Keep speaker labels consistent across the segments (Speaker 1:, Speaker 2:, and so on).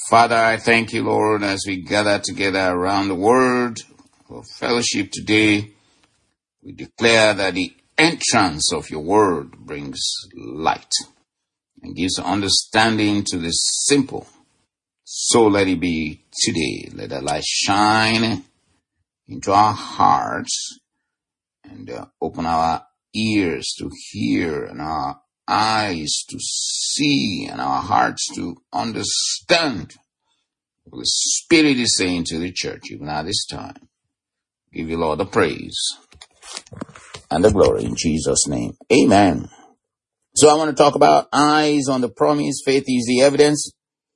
Speaker 1: Father, I thank you, Lord, as we gather together around the word for fellowship today. We declare that the entrance of your word brings light and gives understanding to the simple. So let it be today. Let the light shine into our hearts and open our ears to hear and our eyes to see and our hearts to understand what the Spirit is saying to the church even at this time. Give you, Lord, the praise and the glory in Jesus' name. Amen. So I want to talk about eyes on the promise. Faith is the evidence.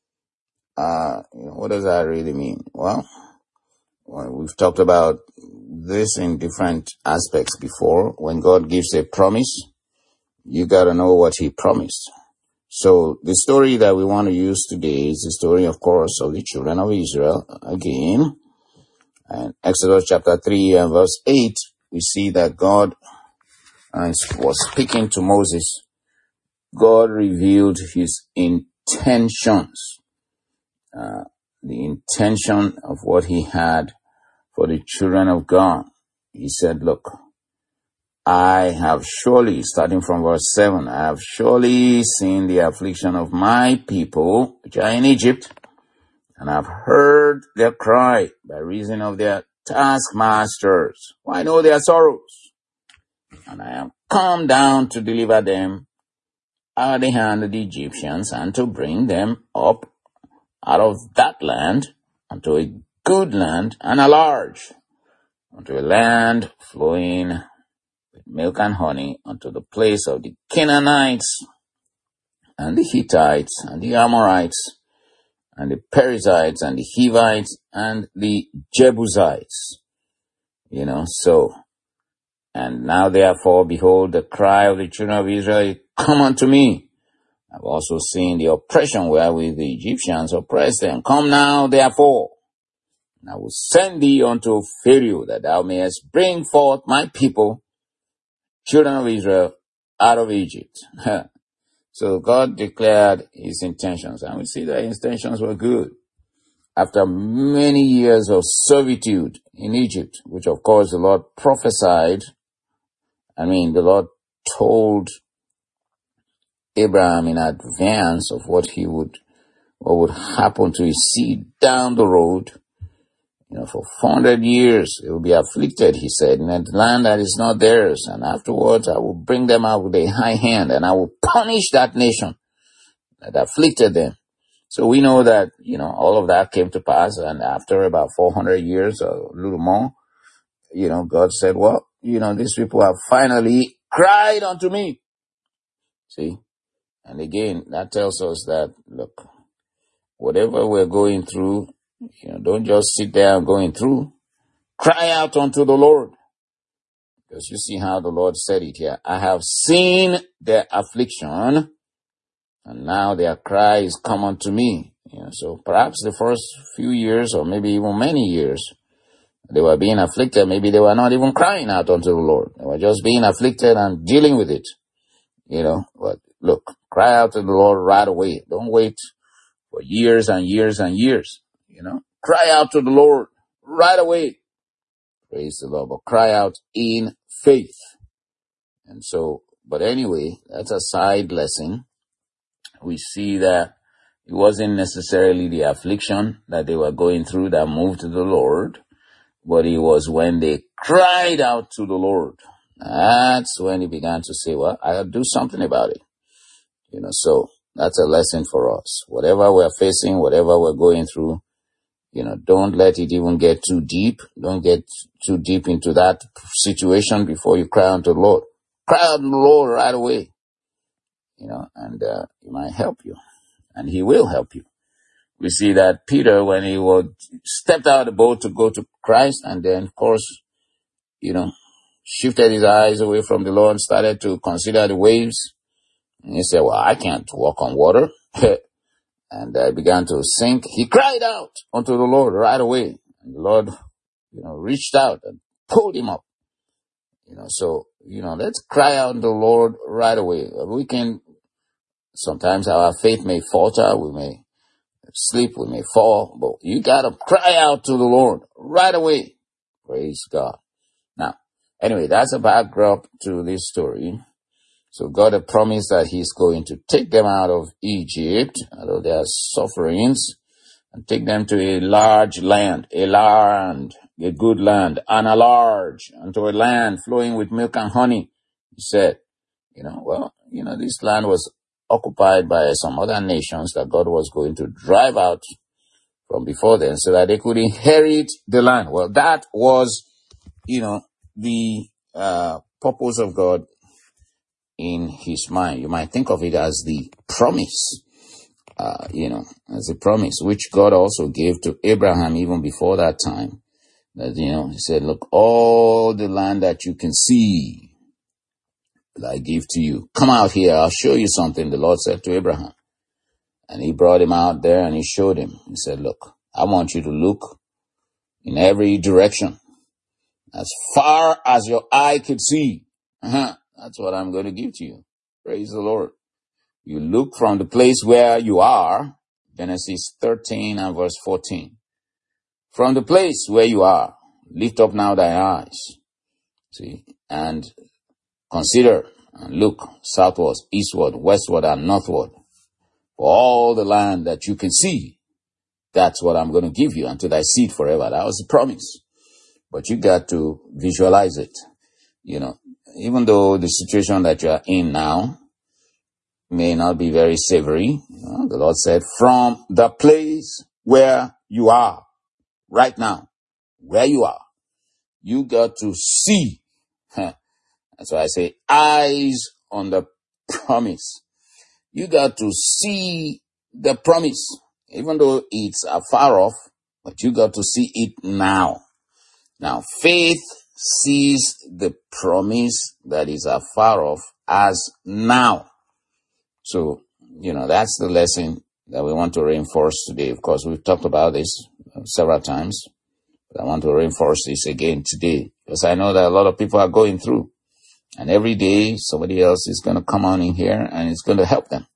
Speaker 1: What does that really mean? Well, we've talked about this in different aspects before. When God gives a promise, you got to know what he promised. So the story that we want to use today is the story, of course, of the children of Israel again. And Exodus chapter 3 and verse 8, we see that God was speaking to Moses. God revealed his intentions, the intention of what he had for the children of God. He said, look, I have surely, starting from verse 7, I have surely seen the affliction of my people, which are in Egypt, and I've heard their cry by reason of their taskmasters. For I know their sorrows, and I am come down to deliver them out of the hand of the Egyptians, and to bring them up out of that land unto a good land and a large, unto a land flowing with milk and honey, unto the place of the Canaanites, and the Hittites, and the Amorites, and the Perizzites, and the Hivites, and the Jebusites. And now therefore, behold, the cry of the children of Israel, come unto me. I've also seen the oppression wherewith the Egyptians oppressed them. Come now, therefore, and I will send thee unto Pharaoh, that thou mayest bring forth my people, children of Israel, out of Egypt. So God declared his intentions, and we see that his intentions were good. After many years of servitude in Egypt, which of course the Lord prophesied, the Lord told Abraham in advance of what would happen to his seed down the road. For 400 years they will be afflicted, he said, in a land that is not theirs. And afterwards I will bring them out with a high hand, and I will punish that nation that afflicted them. So we know that, all of that came to pass. And after about 400 years or a little more, God said, well, these people have finally cried unto me. See? And again, that tells us that, look, whatever we're going through, don't just sit there and going through. Cry out unto the Lord. Because you see how the Lord said it here. I have seen their affliction, and now their cry is come unto me. So perhaps the first few years, or maybe even many years, they were being afflicted. Maybe they were not even crying out unto the Lord. They were just being afflicted and dealing with it. But look, cry out to the Lord right away. Don't wait for years and years and years. Cry out to the Lord right away. Praise the Lord. But cry out in faith. And so, but anyway, that's a side lesson. We see that it wasn't necessarily the affliction that they were going through that moved the Lord, but it was when they cried out to the Lord. That's when he began to say, well, I gotta do something about it. So that's a lesson for us. Whatever we're facing, whatever we're going through, don't let it even get too deep. Don't get too deep into that situation before you cry unto the Lord. Cry out to the Lord right away. And he might help you. And he will help you. We see that Peter, when he stepped out of the boat to go to Christ, and then, of course, shifted his eyes away from the Lord and started to consider the waves. And he said, well, I can't walk on water. And began to sink. He cried out unto the Lord right away. And the Lord, reached out and pulled him up. So, let's cry out to the Lord right away. Sometimes our faith may falter. We may sleep, we may fall, but you gotta cry out to the Lord right away. Praise God. Now, anyway, that's a backdrop to this story. So God had promised that he's going to take them out of Egypt, out of their sufferings, and take them to a large land, a good land, and a large, unto a land flowing with milk and honey. He said, this land was occupied by some other nations that God was going to drive out from before them so that they could inherit the land. Well, that was, the purpose of God in his mind. You might think of it as the promise, as a promise, which God also gave to Abraham even before that time. That, he said, look, all the land that you can see that I give to you, come out here, I'll show you something, the Lord said to Abraham. And he brought him out there and he showed him. He said, look, I want you to look in every direction, as far as your eye could see. That's what I'm going to give to you. Praise the Lord. You look from the place where you are, Genesis 13 and verse 14. From the place where you are, lift up now thy eyes, see, and consider and look southward, eastward, westward, and northward. For all the land that you can see, that's what I'm going to give you unto thy seed forever. That was the promise. But you got to visualize it. Even though the situation that you are in now may not be very savory, the Lord said, from the place where you are right now, where you are, you got to see. That's why I say eyes on the promise. You got to see the promise, even though it's afar off, but you got to see it now. Now, faith sees the promise that is afar off as now. So, that's the lesson that we want to reinforce today. Of course, we've talked about this several times, but I want to reinforce this again today, because I know that a lot of people are going through, and every day somebody else is going to come on in here and it's going to help them.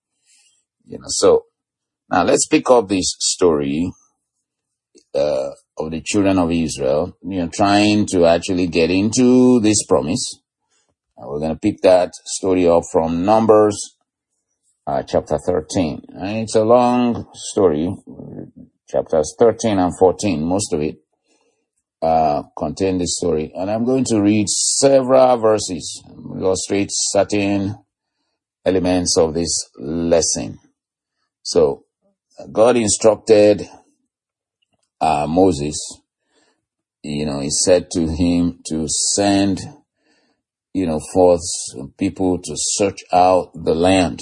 Speaker 1: So now let's pick up this story of the children of Israel, trying to actually get into this promise. And we're going to pick that story up from Numbers chapter 13. And it's a long story. Chapters 13 and 14, most of it contain this story. And I'm going to read several verses, illustrate certain elements of this lesson. So, God instructed Moses, he said to him to send, forth people to search out the land,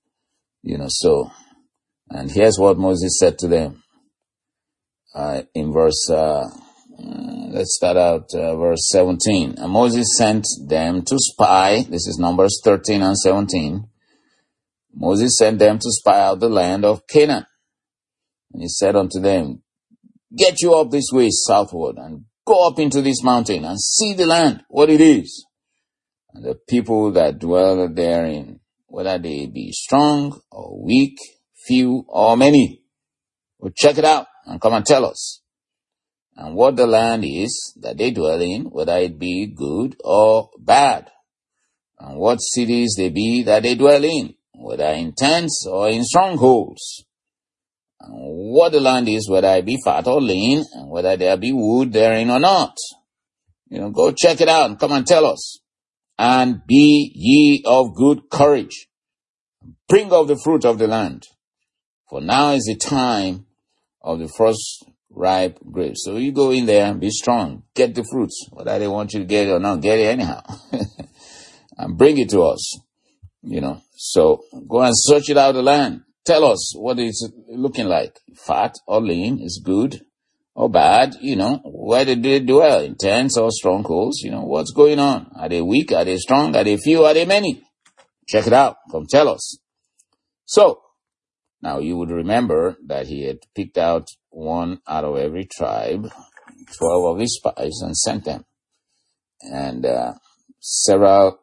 Speaker 1: and here's what Moses said to them, in verse, let's start out, verse 17. And Moses sent them to spy, this is Numbers 13 and 17. Moses sent them to spy out the land of Canaan. And he said unto them, get you up this way southward and go up into this mountain and see the land, what it is. And the people that dwell therein, whether they be strong or weak, few or many, will check it out and come and tell us. And what the land is that they dwell in, whether it be good or bad. And what cities they be that they dwell in, whether in tents or in strongholds. And what the land is, whether it be fat or lean, and whether there be wood therein or not. Go check it out and come and tell us. And be ye of good courage. Bring of the fruit of the land. For now is the time of the first ripe grapes. So you go in there and be strong. Get the fruits. Whether they want you to get it or not, get it anyhow. And bring it to us. So go and search it out the land. Tell us what it's looking like. Fat or lean, is good or bad, where did they dwell? In tents or strongholds, what's going on? Are they weak? Are they strong? Are they few? Are they many? Check it out. Come tell us. So, now you would remember that he had picked out one out of every tribe, 12 of his spies, and sent them. And several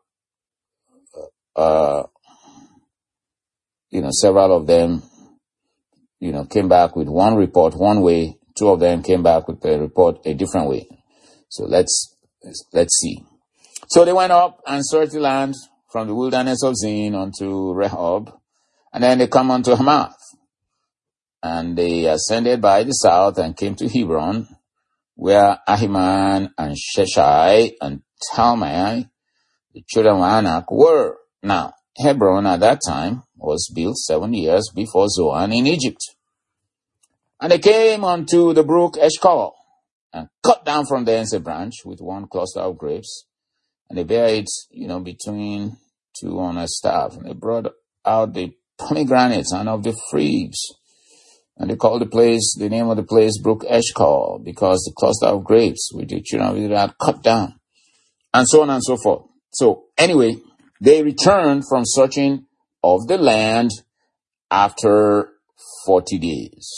Speaker 1: of them came back with one report one way. Two of them came back with a report a different way. So let's see. So they went up and searched the land from the wilderness of Zin unto Rehob, and then they come unto Hamath. And they ascended by the south and came to Hebron, where Ahiman and Sheshai and Talmai, the children of Anak, were. Now, Hebron at that time was built 7 years before Zoan in Egypt. And they came unto the brook Eshcol, and cut down from thence a branch with one cluster of grapes, and they bare it, between two on a staff. And they brought out the pomegranates and of the figs, and they called the name of the place Brook Eshcol, because the cluster of grapes which the children of Israel had cut down, and so on and so forth. So anyway, they returned from searching of the land after 40 days.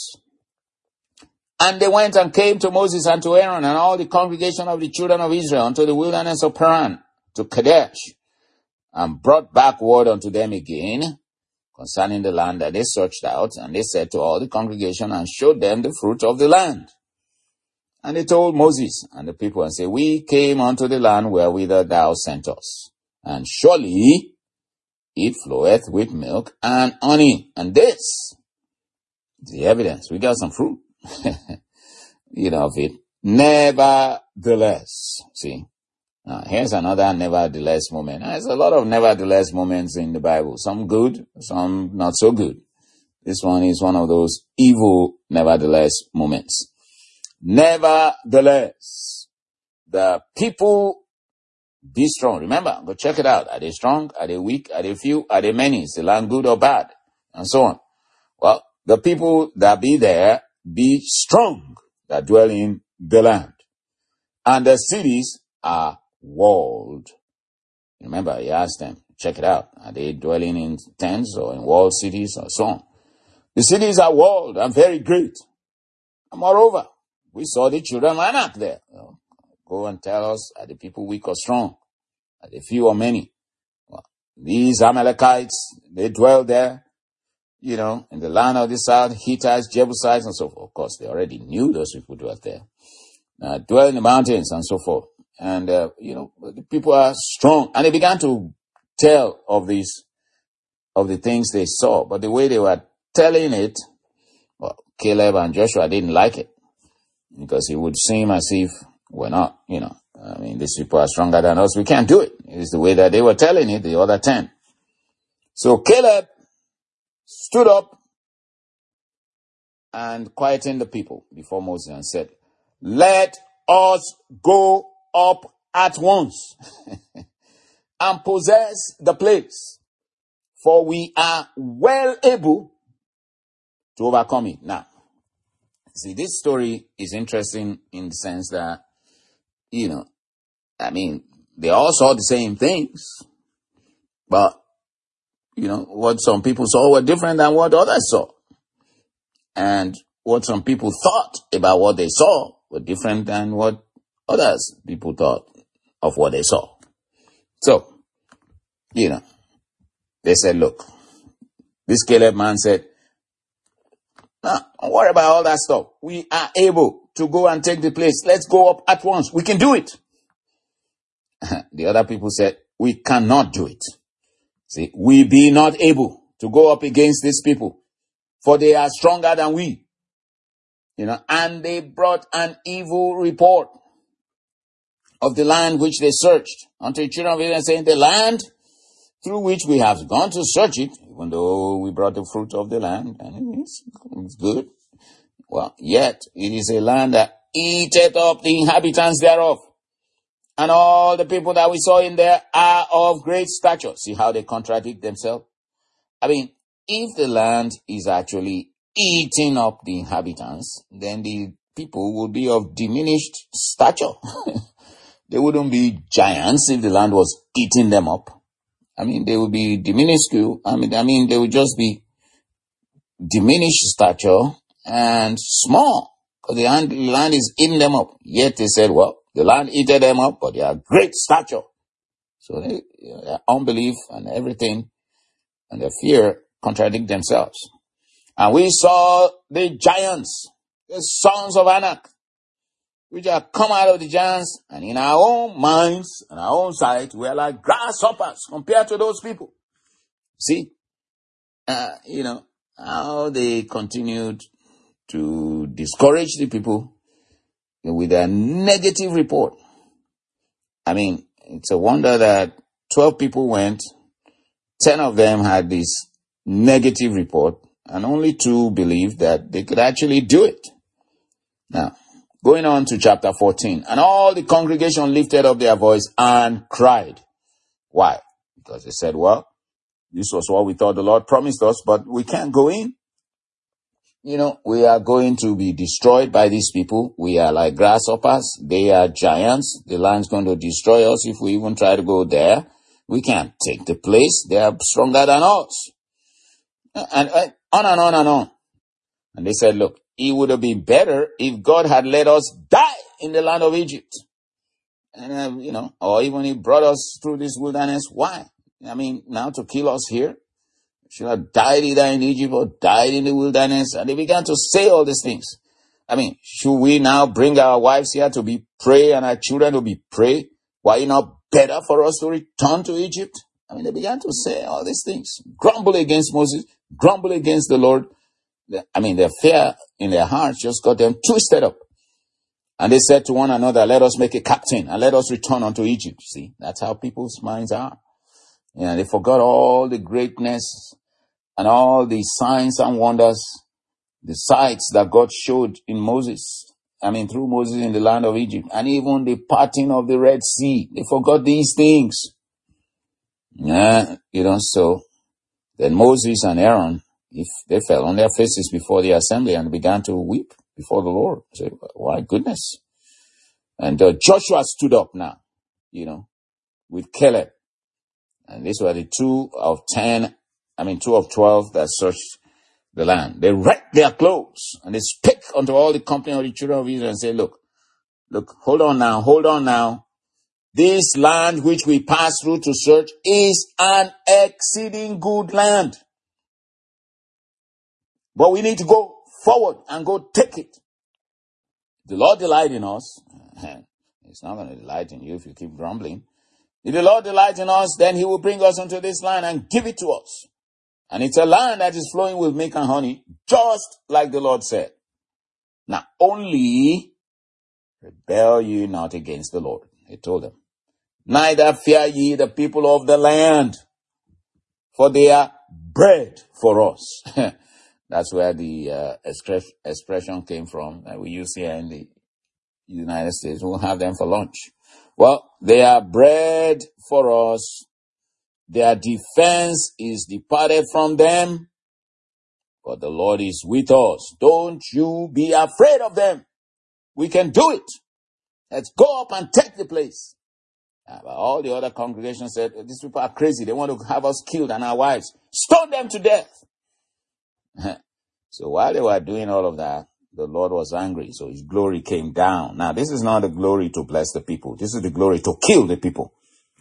Speaker 1: And they went and came to Moses and to Aaron and all the congregation of the children of Israel unto the wilderness of Paran, to Kadesh, and brought back word unto them again concerning the land that they searched out. And they said to all the congregation and showed them the fruit of the land. And they told Moses and the people and said, we came unto the land wherewhither thou sent us, and surely it floweth with milk and honey. And this is the evidence. We got some fruit. Of it. Nevertheless, see, now here's another nevertheless moment. There's a lot of nevertheless moments in the Bible. Some good, some not so good. This one is one of those evil nevertheless moments. Nevertheless, the people be strong. Remember, go check it out. Are they strong? Are they weak? Are they few? Are they many? Is the land good or bad? And so on. Well, the people that be there be strong that dwell in the land. And the cities are walled. Remember, he asked them, check it out. Are they dwelling in tents or in walled cities or so on? The cities are walled and very great. And moreover, we saw the children of Anak there. Go and tell us, are the people weak or strong? Are they few or many? Well, these Amalekites, they dwell there. In the land of the south, Hittites, Jebusites, and so forth. Of course, they already knew those people dwelt there. Dwell in the mountains and so forth. And, the people are strong. And they began to tell of the things they saw. But the way they were telling it, well, Caleb and Joshua didn't like it. Because it would seem as if we're not, these people are stronger than us. We can't do it. It's the way that they were telling it, the other 10. So Caleb stood up and quietened the people before Moses and said, let us go up at once and possess the place, for we are well able to overcome it. Now, see, this story is interesting in the sense that, they all saw the same things, but what some people saw were different than what others saw. And what some people thought about what they saw were different than what people thought of what they saw. So, they said, look, this Caleb man said, no, don't worry about all that stuff. We are able to go and take the place. Let's go up at once. We can do it. The other people said, we cannot do it. See, we be not able to go up against these people, for they are stronger than we. And they brought an evil report of the land which they searched unto the children of Israel, saying, the land through which we have gone to search it, even though we brought the fruit of the land, and it's good. Well, yet it is a land that eateth up the inhabitants thereof. And all the people that we saw in there are of great stature. See how they contradict themselves? If the land is actually eating up the inhabitants, then the people would be of diminished stature. They wouldn't be giants if the land was eating them up. They would be minuscule. They would just be diminished stature and small, because the land is eating them up. Yet they said, well, the land eated them up, but they are great stature. So their unbelief and everything and their fear contradict themselves. And we saw the giants, the sons of Anak, which have come out of the giants, and in our own minds and our own sight, we are like grasshoppers compared to those people. See, how they continued to discourage the people with a negative report. I mean, it's a wonder that 12 people went, 10 of them had this negative report, and only 2 believed that they could actually do it. Now, going on to chapter 14, and all the congregation lifted up their voice and cried. Why? Because they said, well, this was what we thought the Lord promised us, but we can't go in. We are going to be destroyed by these people. We are like grasshoppers. They are giants. The land's going to destroy us if we even try to go there. We can't take the place. They are stronger than us. And on and on and on. And they said, look, it would have been better if God had let us die in the land of Egypt. And, or even he brought us through this wilderness. Why? I mean, now to kill us here. Should have died either in Egypt or died in the wilderness. And they began to say all these things. I mean, should we now bring our wives here to be prey and our children to be prey? Why is it not better for us to return to Egypt? I mean, they began to say all these things. Grumble against Moses, grumble against the Lord. Their fear in their hearts just got them twisted up. And they said to one another, let us make a captain and let us return unto Egypt. See, that's how people's minds are. They forgot all the greatness and all the signs and wonders, the sights that God showed in Moses. Through Moses in the land of Egypt, and even the parting of the Red Sea. They forgot these things. So then Moses and Aaron, if they fell on their faces before the assembly and began to weep before the Lord. Say, why goodness. And Joshua stood up now, with Caleb. And these were the 2 of 12 that searched the land. They rent their clothes and they spake unto all the company of the children of Israel and say, look, hold on now. This land which we pass through to search is an exceeding good land. But we need to go forward and go take it. The Lord delight in us. He's not going to delight in you if you keep grumbling. If the Lord delight in us, then he will bring us into this land and give it to us. And it's a land that is flowing with milk and honey, just like the Lord said. Now, only rebel ye not against the Lord. He told them. Neither fear ye the people of the land, for they are bread for us. That's where the expression came from that we use here in the United States. We'll have them for lunch. Well, they are bread for us. Their defense is departed from them, but the Lord is with us. Don't you be afraid of them. We can do it. Let's go up and take the place. But all the other congregations said, these people are crazy. They want to have us killed and our wives. Stone them to death. So while they were doing all of that, the Lord was angry. So his glory came down. Now, this is not the glory to bless the people. This is the glory to kill the people.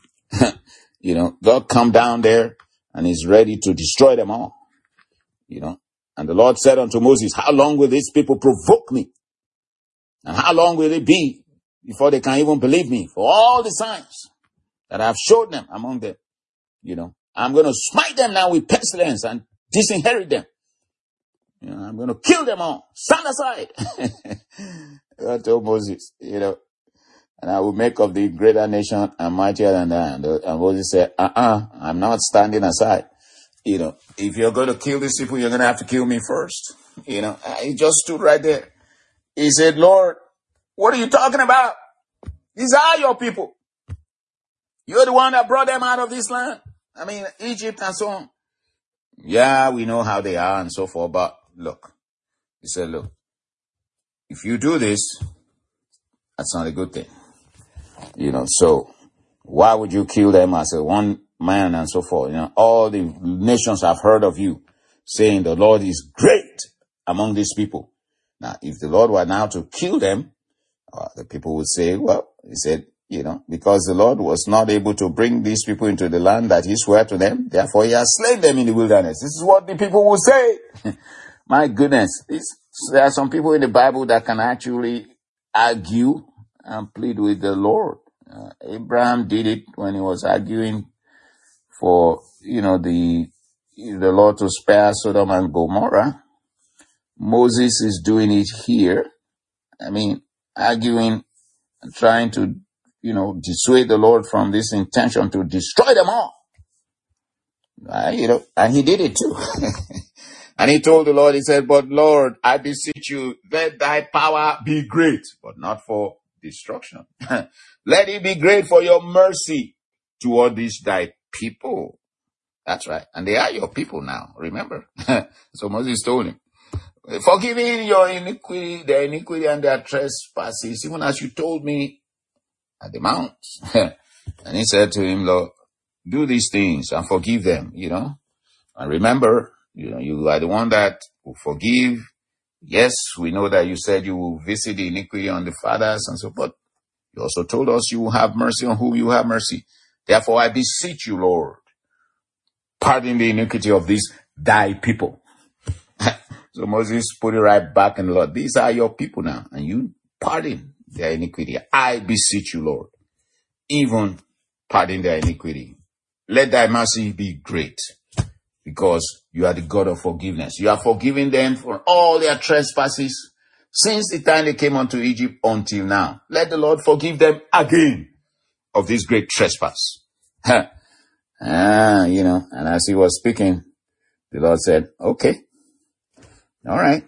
Speaker 1: God come down there and he's ready to destroy them all. And the Lord said unto Moses, how long will these people provoke me? And how long will it be before they can even believe me for all the signs that I have showed them among them? I'm going to smite them now with pestilence and disinherit them. I'm going to kill them all. Stand aside. God told Moses, and I will make of thee greater nation and mightier than that. And Moses said, I'm not standing aside. If you're going to kill these people, you're going to have to kill me first. He just stood right there. He said, Lord, what are you talking about? These are your people. You're the one that brought them out of this land. Egypt and so on. Yeah, we know how they are and so forth, but look. He said, look, if you do this, that's not a good thing. So why would you kill them as a one man and so forth? All the nations have heard of you saying the Lord is great among these people. Now, if the Lord were now to kill them, the people would say, well, he said, because the Lord was not able to bring these people into the land that he swore to them, therefore he has slain them in the wilderness. This is what the people will say. My goodness. There are some people in the Bible that can actually argue and plead with the Lord. Abraham did it when he was arguing for, the Lord to spare Sodom and Gomorrah. Moses is doing it here. I mean, arguing and trying to, dissuade the Lord from this intention to destroy them all. And he did it too. And he told the Lord, he said, but Lord, I beseech you, let thy power be great, but not for destruction. Let it be great for your mercy toward these thy people. That's right. And they are your people now, remember? So Moses told him, forgiving your iniquity, their iniquity and their trespasses, even as you told me at the mount. And he said to him, Lord, do these things and forgive them, And remember, you are the one that will forgive. Yes, we know that you said you will visit the iniquity on the fathers and so forth. You also told us you will have mercy on whom you have mercy. Therefore, I beseech you, Lord, pardon the iniquity of these thy people. So Moses put it right back in the Lord. These are your people now, and you pardon their iniquity. I beseech you, Lord, even pardon their iniquity. Let thy mercy be great, because you are the God of forgiveness. You are forgiving them for all their trespasses since the time they came unto Egypt until now. Let the Lord forgive them again of this great trespass. And as he was speaking, the Lord said, okay, all right,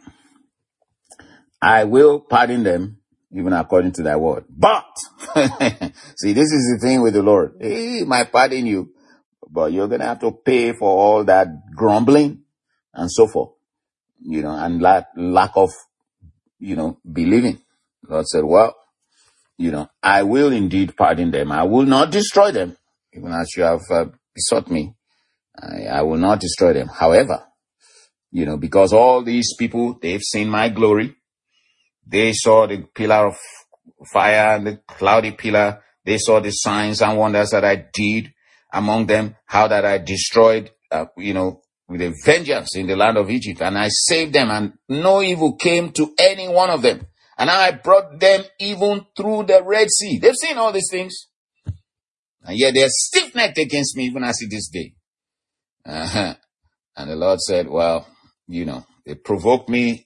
Speaker 1: I will pardon them even according to thy word. But, see, this is the thing with the Lord. He might pardon you, but you're going to have to pay for all that grumbling and so forth, and lack of, believing. The Lord said, well, I will indeed pardon them. I will not destroy them, even as you have besought me. I will not destroy them. However, because all these people, they've seen my glory. They saw the pillar of fire and the cloudy pillar. They saw the signs and wonders that I did among them, how that I destroyed, with a vengeance in the land of Egypt. And I saved them, and no evil came to any one of them. And I brought them even through the Red Sea. They've seen all these things. And yet they're stiff-necked against me, even as it is day. And the Lord said, well, they provoked me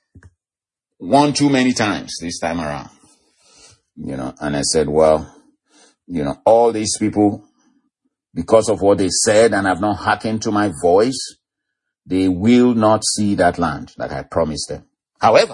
Speaker 1: one too many times this time around. And I said, well, all these people, because of what they said and have not hearkened to my voice, they will not see that land that I promised them. However,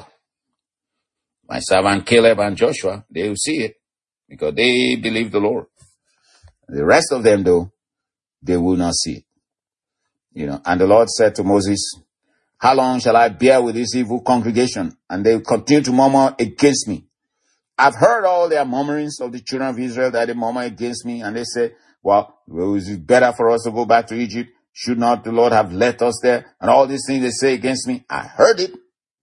Speaker 1: my servant Caleb and Joshua, they will see it because they believe the Lord. The rest of them, though, they will not see it. And the Lord said to Moses, how long shall I bear with this evil congregation? And they will continue to murmur against me. I've heard all their murmurings of the children of Israel that they murmur against me. And they say, well, is it better for us to go back to Egypt? Should not the Lord have left us there? And all these things they say against me, I heard it.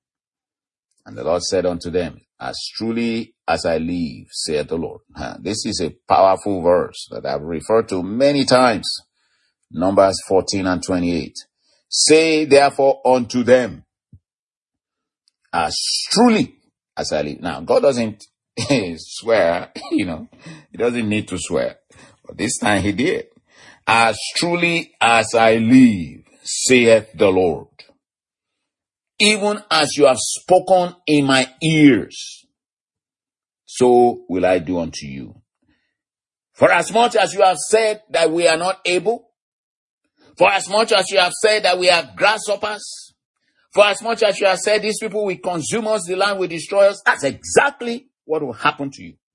Speaker 1: And the Lord said unto them, as truly as I live, saith the Lord. This is a powerful verse that I've referred to many times. Numbers 14 and 28. Say therefore unto them, as truly as I live. Now, God doesn't swear, He doesn't need to swear. But this time He did. As truly as I live, saith the Lord. Even as you have spoken in my ears, so will I do unto you. For as much as you have said that we are not able, for as much as you have said that we are grasshoppers, for as much as you have said these people will consume us, the land will destroy us, that's exactly what will happen to you.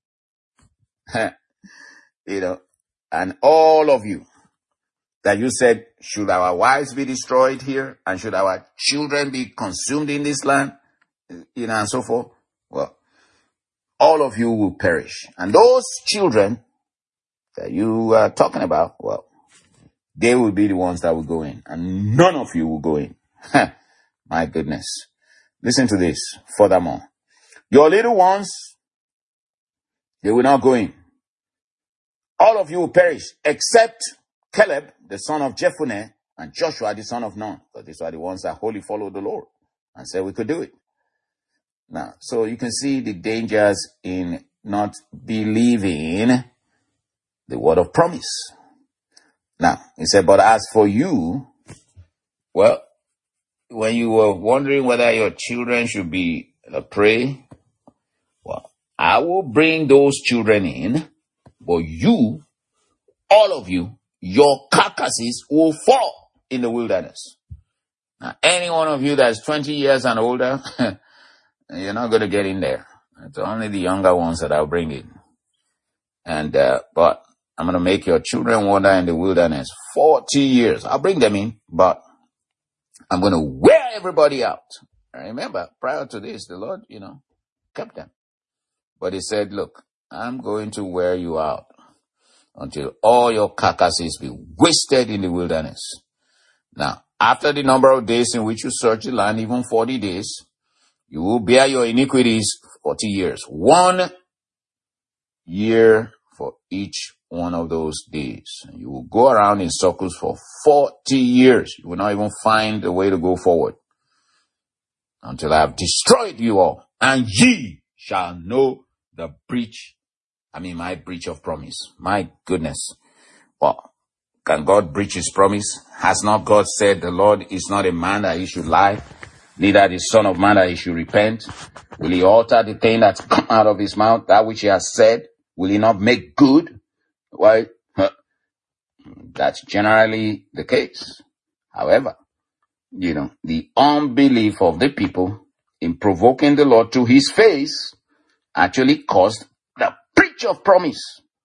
Speaker 1: And all of you that you said, should our wives be destroyed here? And should our children be consumed in this land? And so forth. Well, all of you will perish. And those children that you are talking about, well, they will be the ones that will go in. And none of you will go in. My goodness. Listen to this. Furthermore, your little ones, they will not go in. All of you will perish, except Caleb, the son of Jephunneh, and Joshua, the son of Nun. Because these are the ones that wholly follow the Lord. and said we could do it. Now, so you can see the dangers in not believing the word of promise. Now, he said, but as for you, well, when you were wondering whether your children should be a prey, well, I will bring those children in, but you, all of you, your carcasses will fall in the wilderness. Now, any one of you that's 20 years and older, you're not going to get in there. It's only the younger ones that I'll bring in. And, but I'm going to make your children wander in the wilderness 40 years. I'll bring them in, but I'm going to wear everybody out. I remember, prior to this, the Lord, kept them. But he said, look, I'm going to wear you out until all your carcasses be wasted in the wilderness. Now, after the number of days in which you search the land, even 40 days, you will bear your iniquities 40 years. 1 year for each one of those days. You will go around in circles for 40 years. You will not even find a way to go forward until I have destroyed you all. And ye shall know the my breach of promise. My goodness. Well, can God breach his promise? Has not God said the Lord is not a man that he should lie, neither the Son of Man that he should repent? Will he alter the thing that's come out of his mouth, that which he has said? Will he not make good? Well, that's generally the case. However, the unbelief of the people in provoking the Lord to his face actually caused the breach of promise.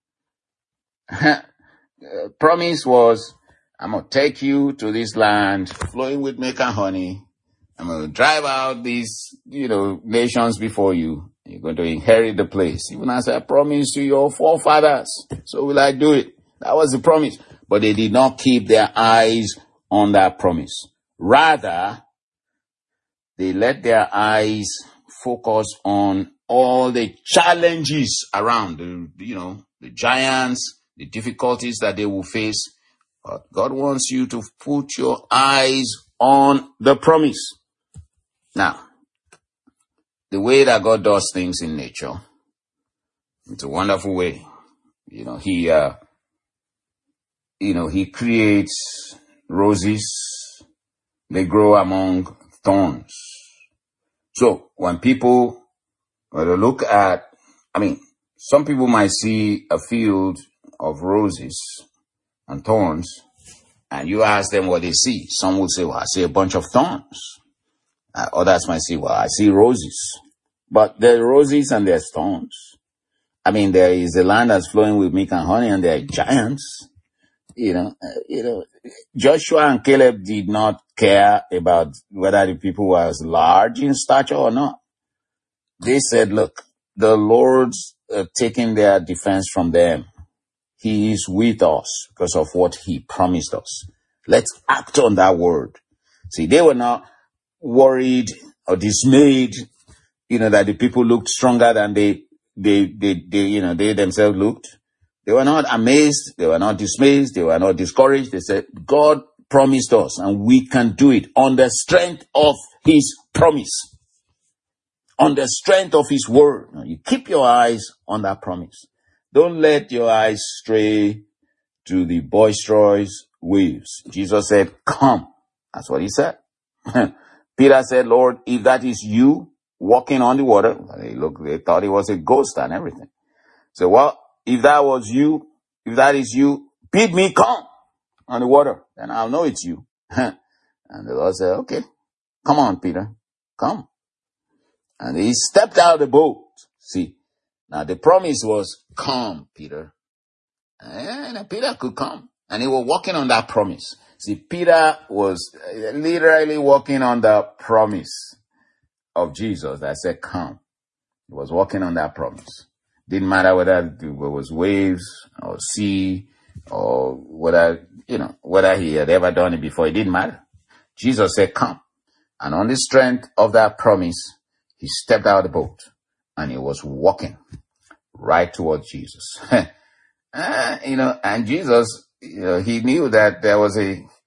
Speaker 1: Promise was, I'm going to take you to this land flowing with milk and honey. I'm going to drive out these, nations before you. You're going to inherit the place. Even as I promised to your forefathers, so will I do it. That was the promise. But they did not keep their eyes on that promise. Rather, they let their eyes focus on all the challenges around, the giants, the difficulties that they will face. But God wants you to put your eyes on the promise. Now, the way that God does things in nature, it's a wonderful way. He creates roses. They grow among thorns. So when people look at, some people might see a field of roses and thorns, and you ask them what they see. Some will say, well, I see a bunch of thorns. Others might say, well, I see roses. But there are roses and there's thorns. There is a land that's flowing with milk and honey, and there are giants. Joshua and Caleb did not care about whether the people were as large in stature or not. They said, look, the Lord's taking their defense from them. He is with us because of what he promised us. Let's act on that word. See, they were not worried or dismayed, that the people looked stronger than they themselves looked. They were not amazed. They were not dismayed. They were not discouraged. They said, God promised us and we can do it on the strength of his promise, on the strength of his word. Now, you keep your eyes on that promise. Don't let your eyes stray to the boisterous waves. Jesus said, come. That's what he said. Peter said, Lord, if that is you walking on the water, they thought it was a ghost and everything. So, well, if that is you, bid me come on the water, then I'll know it's you. And the Lord said, okay, come on, Peter, come. And he stepped out of the boat. See, now the promise was, come, Peter. And Peter could come. And he was walking on that promise. See, Peter was literally walking on the promise of Jesus that said, come. He was walking on that promise. Didn't matter whether it was waves or sea or whether he had ever done it before. It didn't matter. Jesus said, come. And on the strength of that promise, he stepped out of the boat and he was walking right towards Jesus. And Jesus, he knew that there was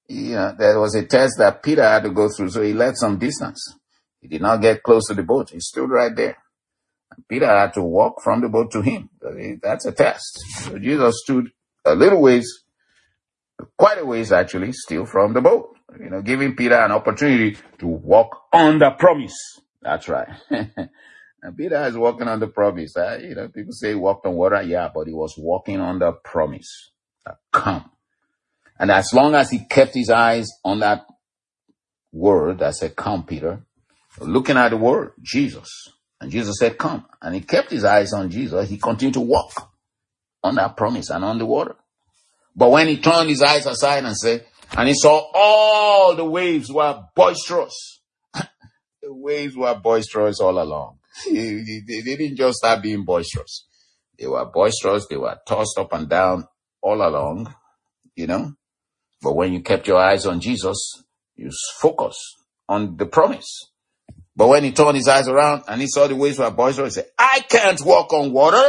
Speaker 1: there was a test that Peter had to go through, so he left some distance. He did not get close to the boat. He stood right there. And Peter had to walk from the boat to him. That's a test. So Jesus stood a little ways, quite a ways actually, still from the boat, giving Peter an opportunity to walk on the promise. That's right. And Peter is walking on the promise. People say he walked on water. Yeah, but he was walking on the promise. Come. And as long as he kept his eyes on that word that said, come, Peter, looking at the word, Jesus. And Jesus said, come. And he kept his eyes on Jesus. He continued to walk on that promise and on the water. But when he turned his eyes aside and he saw all the waves were boisterous. The waves were boisterous all along. They didn't just start being boisterous. They were boisterous. They were tossed up and down all along, But when you kept your eyes on Jesus, you focus on the promise. But when he turned his eyes around and he saw the waves were boisterous, he said, I can't walk on water.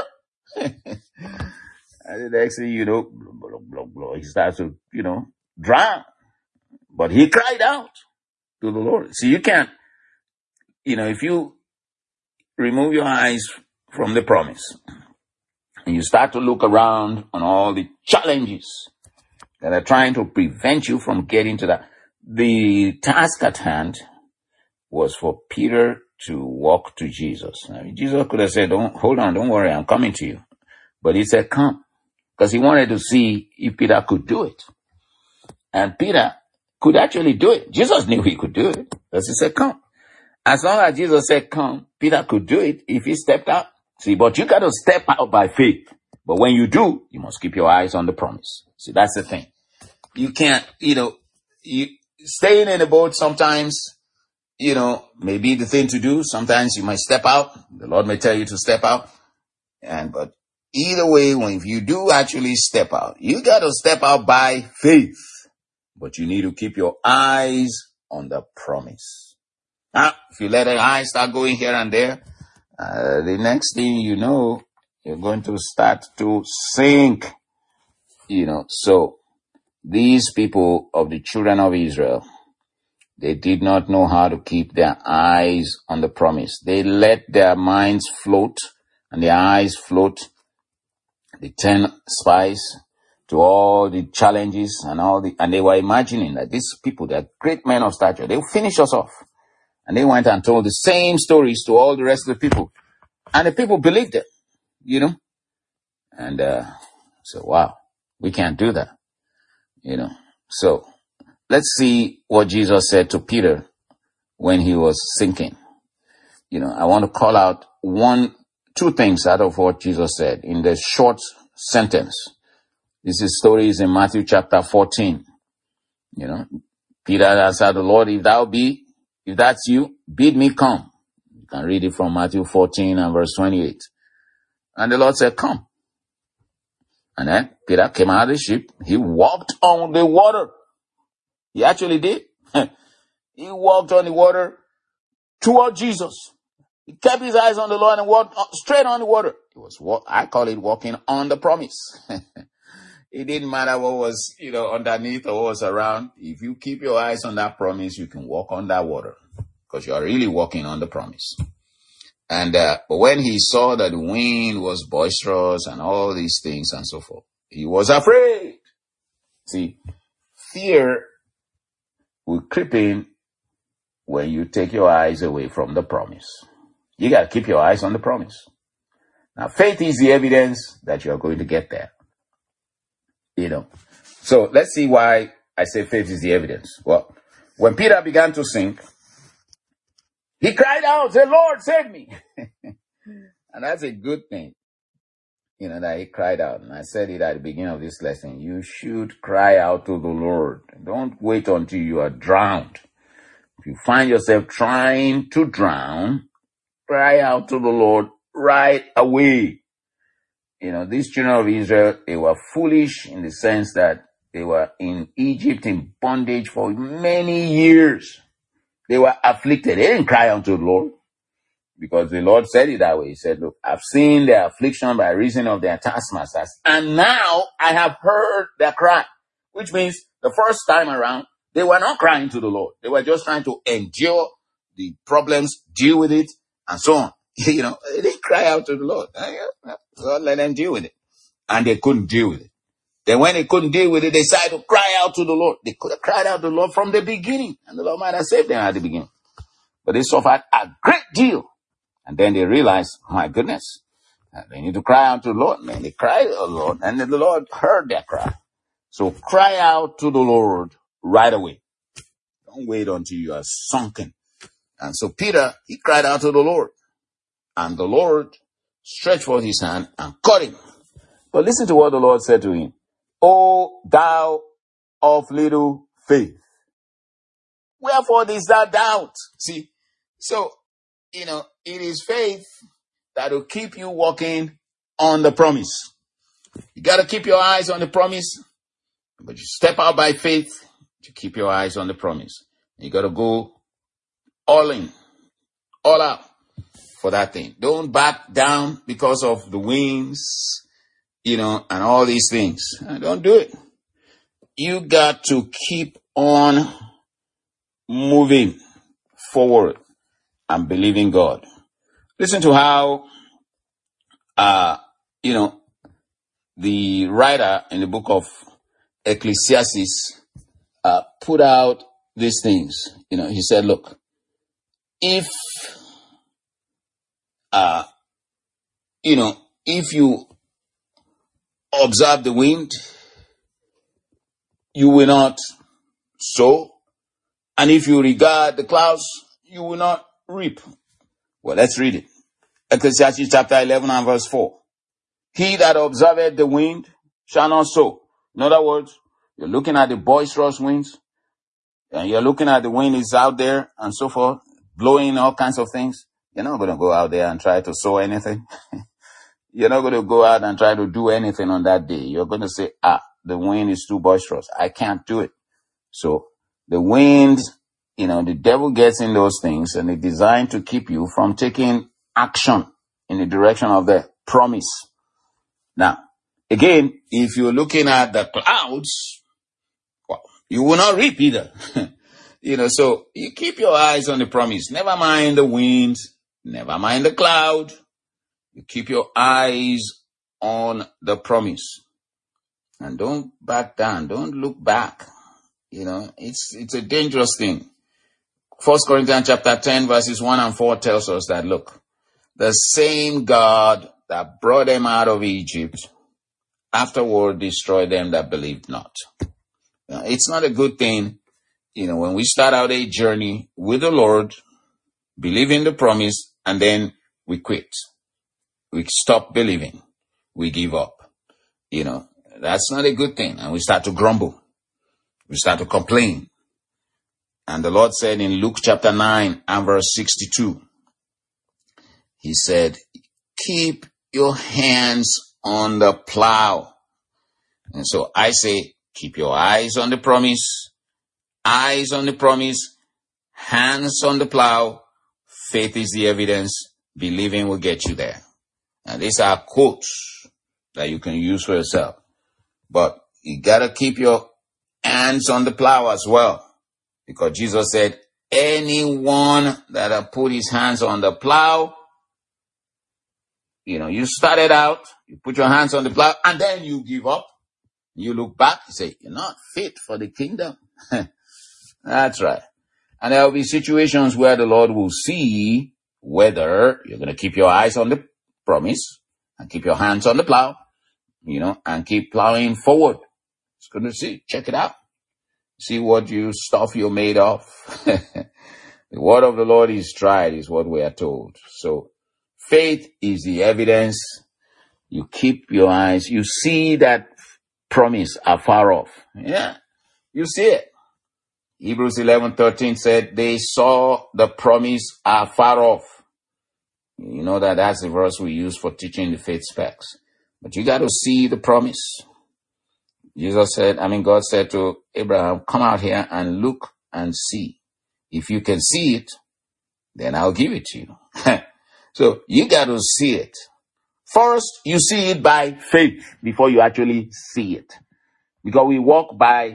Speaker 1: And the next thing you know, blah, blah, blah, he starts to, drown. But he cried out to the Lord. See, you can't, if you remove your eyes from the promise and you start to look around on all the challenges that are trying to prevent you from getting to that, the task at hand was for Peter to walk to Jesus. I mean, Jesus could have said, hold on, don't worry, I'm coming to you. But he said, come. Because he wanted to see if Peter could do it. And Peter could actually do it. Jesus knew he could do it. Because he said, come. As long as Jesus said, come, Peter could do it if he stepped out. See, but you got to step out by faith. But when you do, you must keep your eyes on the promise. See, that's the thing. You can't, staying in the boat sometimes, may be the thing to do. Sometimes you might step out. The Lord may tell you to step out. But either way, if you do actually step out, you got to step out by faith. But you need to keep your eyes on the promise. Now, if you let your eyes start going here and there, the next thing you know, you're going to start to sink. So these people of the children of Israel, they did not know how to keep their eyes on the promise. They let their minds float and their eyes float. The 10 spies to all the challenges and they were imagining that these people, they're great men of stature. They'll finish us off. And they went and told the same stories to all the rest of the people. And the people believed them, And so, wow, we can't do that, So let's see what Jesus said to Peter when he was sinking. I want to call out two things out of what Jesus said in the short sentence. This story is in Matthew chapter 14. Peter answered the Lord, if that's you, bid me come. You can read it from Matthew 14 and verse 28. And the Lord said, come. And then Peter came out of the ship. He walked on the water. He actually did. He walked on the water toward Jesus. He kept his eyes on the Lord and walked straight on the water. It was I call it walking on the promise. It didn't matter what was, underneath or what was around. If you keep your eyes on that promise, you can walk on that water because you are really walking on the promise. And but when he saw that the wind was boisterous and all these things and so forth, he was afraid. See, fear will creep in when you take your eyes away from the promise. You got to keep your eyes on the promise. Now, faith is the evidence that you are going to get there. So let's see why I say faith is the evidence. Well, when Peter began to sink, he cried out, say, Lord, save me. And that's a good thing, that he cried out. And I said it at the beginning of this lesson. You should cry out to the Lord. Don't wait until you are drowned. If you find yourself trying to drown, cry out to the Lord right away. These children of Israel, they were foolish in the sense that they were in Egypt in bondage for many years. They were afflicted. They didn't cry unto the Lord because the Lord said it that way. He said, look, I've seen their affliction by reason of their taskmasters, and now I have heard their cry, which means The first time around, they were not crying to the Lord. They were just trying to endure the problems, deal with it, and so on. They didn't cry out to the Lord. God let them deal with it. And they couldn't deal with it. Then when they couldn't deal with it, they decided to cry out to the Lord. They could have cried out to the Lord from the beginning, and the Lord might have saved them at the beginning. But they suffered a great deal. And then they realized, oh my goodness, they need to cry out to the Lord. Man, they cried to the Lord, and the Lord heard their cry. So cry out to the Lord right away. Don't wait until you are sunken. And so Peter, he cried out to the Lord. And the Lord stretched forth his hand and caught him. But listen to what the Lord said to him. O thou of little faith, wherefore didst thou doubt? See, so, it is faith that will keep you walking on the promise. You got to keep your eyes on the promise, but you step out by faith to keep your eyes on the promise. You got to go all in, all out for that thing. Don't back down because of the winds, and all these things. Don't do it. You got to keep on moving forward and believing God. Listen to how, the writer in the book of Ecclesiastes put out these things. He said, look, if you observe the wind, you will not sow. And if you regard the clouds, you will not reap. Well, let's read it. Ecclesiastes chapter 11 and verse 4. He that observeth the wind shall not sow. In other words, you're looking at the boisterous winds, and you're looking at the wind is out there and so forth, blowing all kinds of things. You're not going to go out there and try to sow anything. You're not going to go out and try to do anything on that day. You're going to say, the wind is too boisterous. I can't do it. So the wind, the devil gets in those things, and it's designed to keep you from taking action in the direction of the promise. Now, again, if you're looking at the clouds, well, you will not reap either. So you keep your eyes on the promise. Never mind the wind. Never mind the cloud. You keep your eyes on the promise. And don't back down. Don't look back. It's a dangerous thing. 1 Corinthians chapter 10 verses 1 and 4 tells us that, look, the same God that brought them out of Egypt afterward destroyed them that believed not. It's not a good thing, when we start out a journey with the Lord, believe in the promise, and then we quit. We stop believing. We give up. That's not a good thing. And we start to grumble. We start to complain. And the Lord said in Luke chapter 9 and verse 62, he said, keep your hands on the plow. And so I say, keep your eyes on the promise, hands on the plow. Faith is the evidence. Believing will get you there. And these are quotes that you can use for yourself. But you gotta keep your hands on the plow as well. Because Jesus said, anyone that have put his hands on the plow, you started out, you put your hands on the plow, and then you give up. You look back, you say, you're not fit for the kingdom. That's right. And there will be situations where the Lord will see whether you're going to keep your eyes on the promise and keep your hands on the plow, and keep plowing forward. It's going to see, check it out. See what stuff you're made of. The word of the Lord is tried, is what we are told. So faith is the evidence. You keep your eyes. You see that promise afar off. Yeah, you see it. Hebrews 11:13 said they saw the promise afar off. You know that's the verse we use for teaching the faith specs. But you got to see the promise. God said to Abraham, come out here and look and see. If you can see it, then I'll give it to you. So you got to see it. First, you see it by faith before you actually see it. Because we walk by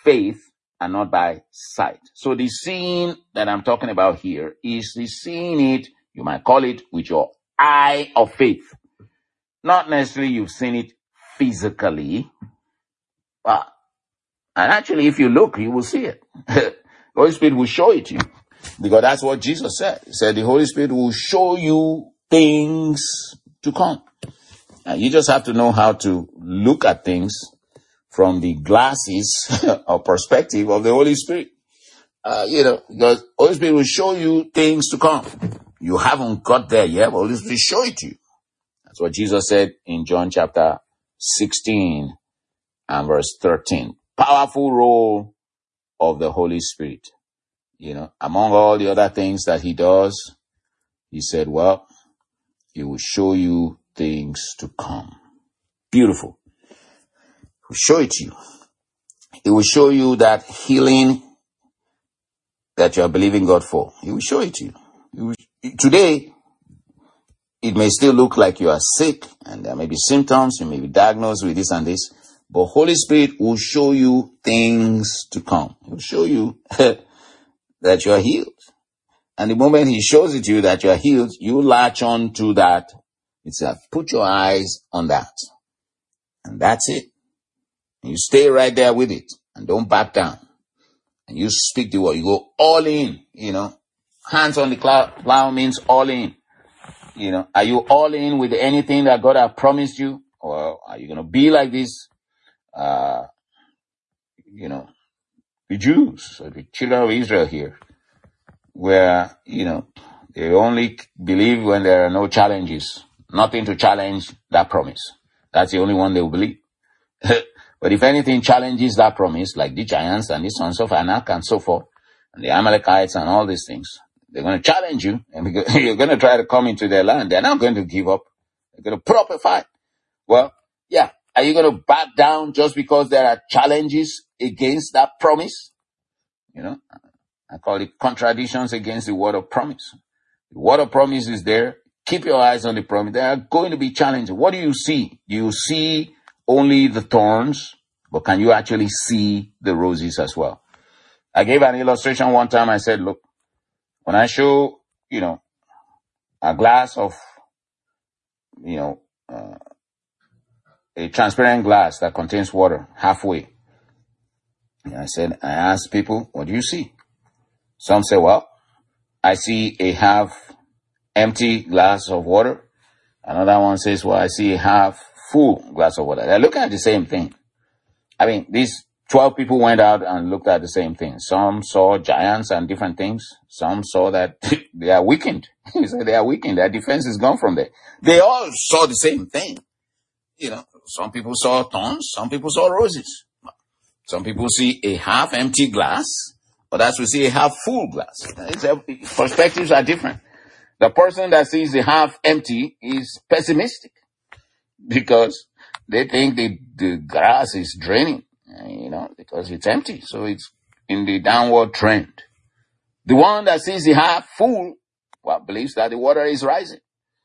Speaker 1: faith and not by sight. So the seeing that I'm talking about here is the seeing it, you might call it, with your eye of faith. Not necessarily you've seen it physically, but, and actually if you look, you will see it. The Holy Spirit will show it to you. Because that's what Jesus said. He said the Holy Spirit will show you things to come. And you just have to know how to look at things from the glasses or perspective of the Holy Spirit. Because Holy Spirit will show you things to come. You haven't got there yet, but Holy Spirit will show it to you. That's what Jesus said in John chapter 16 and verse 13. Powerful role of the Holy Spirit. Among all the other things that he does, he said, well, he will show you things to come. Beautiful. He will show it to you. He will show you that healing that you are believing God for. He will show it to you. Today, it may still look like you are sick and there may be symptoms. You may be diagnosed with this and this. But Holy Spirit will show you things to come. He will show you that you are healed. And the moment he shows it to you that you are healed, you latch on to that. It's put your eyes on that. And that's it. And you stay right there with it and don't back down. And you speak the word. You go all in, Hands on the plow means all in. Are you all in with anything that God has promised you? Or are you going to be like this? The Jews, or the children of Israel here, where, they only believe when there are no challenges, nothing to challenge that promise. That's the only one they will believe. But if anything challenges that promise, like the giants and the sons of Anak and so forth, and the Amalekites and all these things, they're going to challenge you, and you're going to try to come into their land. They're not going to give up. They're going to put up a fight. Well, yeah. Are you going to back down just because there are challenges against that promise? I call it contradictions against the word of promise. The word of promise is there. Keep your eyes on the promise. There are going to be challenges. What do you see? Do you see only the thorns, but can you actually see the roses as well? I gave an illustration one time. I said, look, when I show, a glass of, a transparent glass that contains water halfway. And I asked people, what do you see? Some say, well, I see a half empty glass of water. Another one says, well, I see a half full glass of water. They're looking at the same thing. I mean, these 12 people went out and looked at the same thing. Some saw giants and different things. Some saw that they are weakened. He said they are weakened. Their defense is gone from there. They all saw the same thing. Some people saw thorns. Some people saw roses. Some people see a half empty glass. Others will see a half full glass. Perspectives are different. The person that sees the half empty is pessimistic because they think the grass is draining, because it's empty. So it's in the downward trend. The one that sees the half full, believes that the water is rising.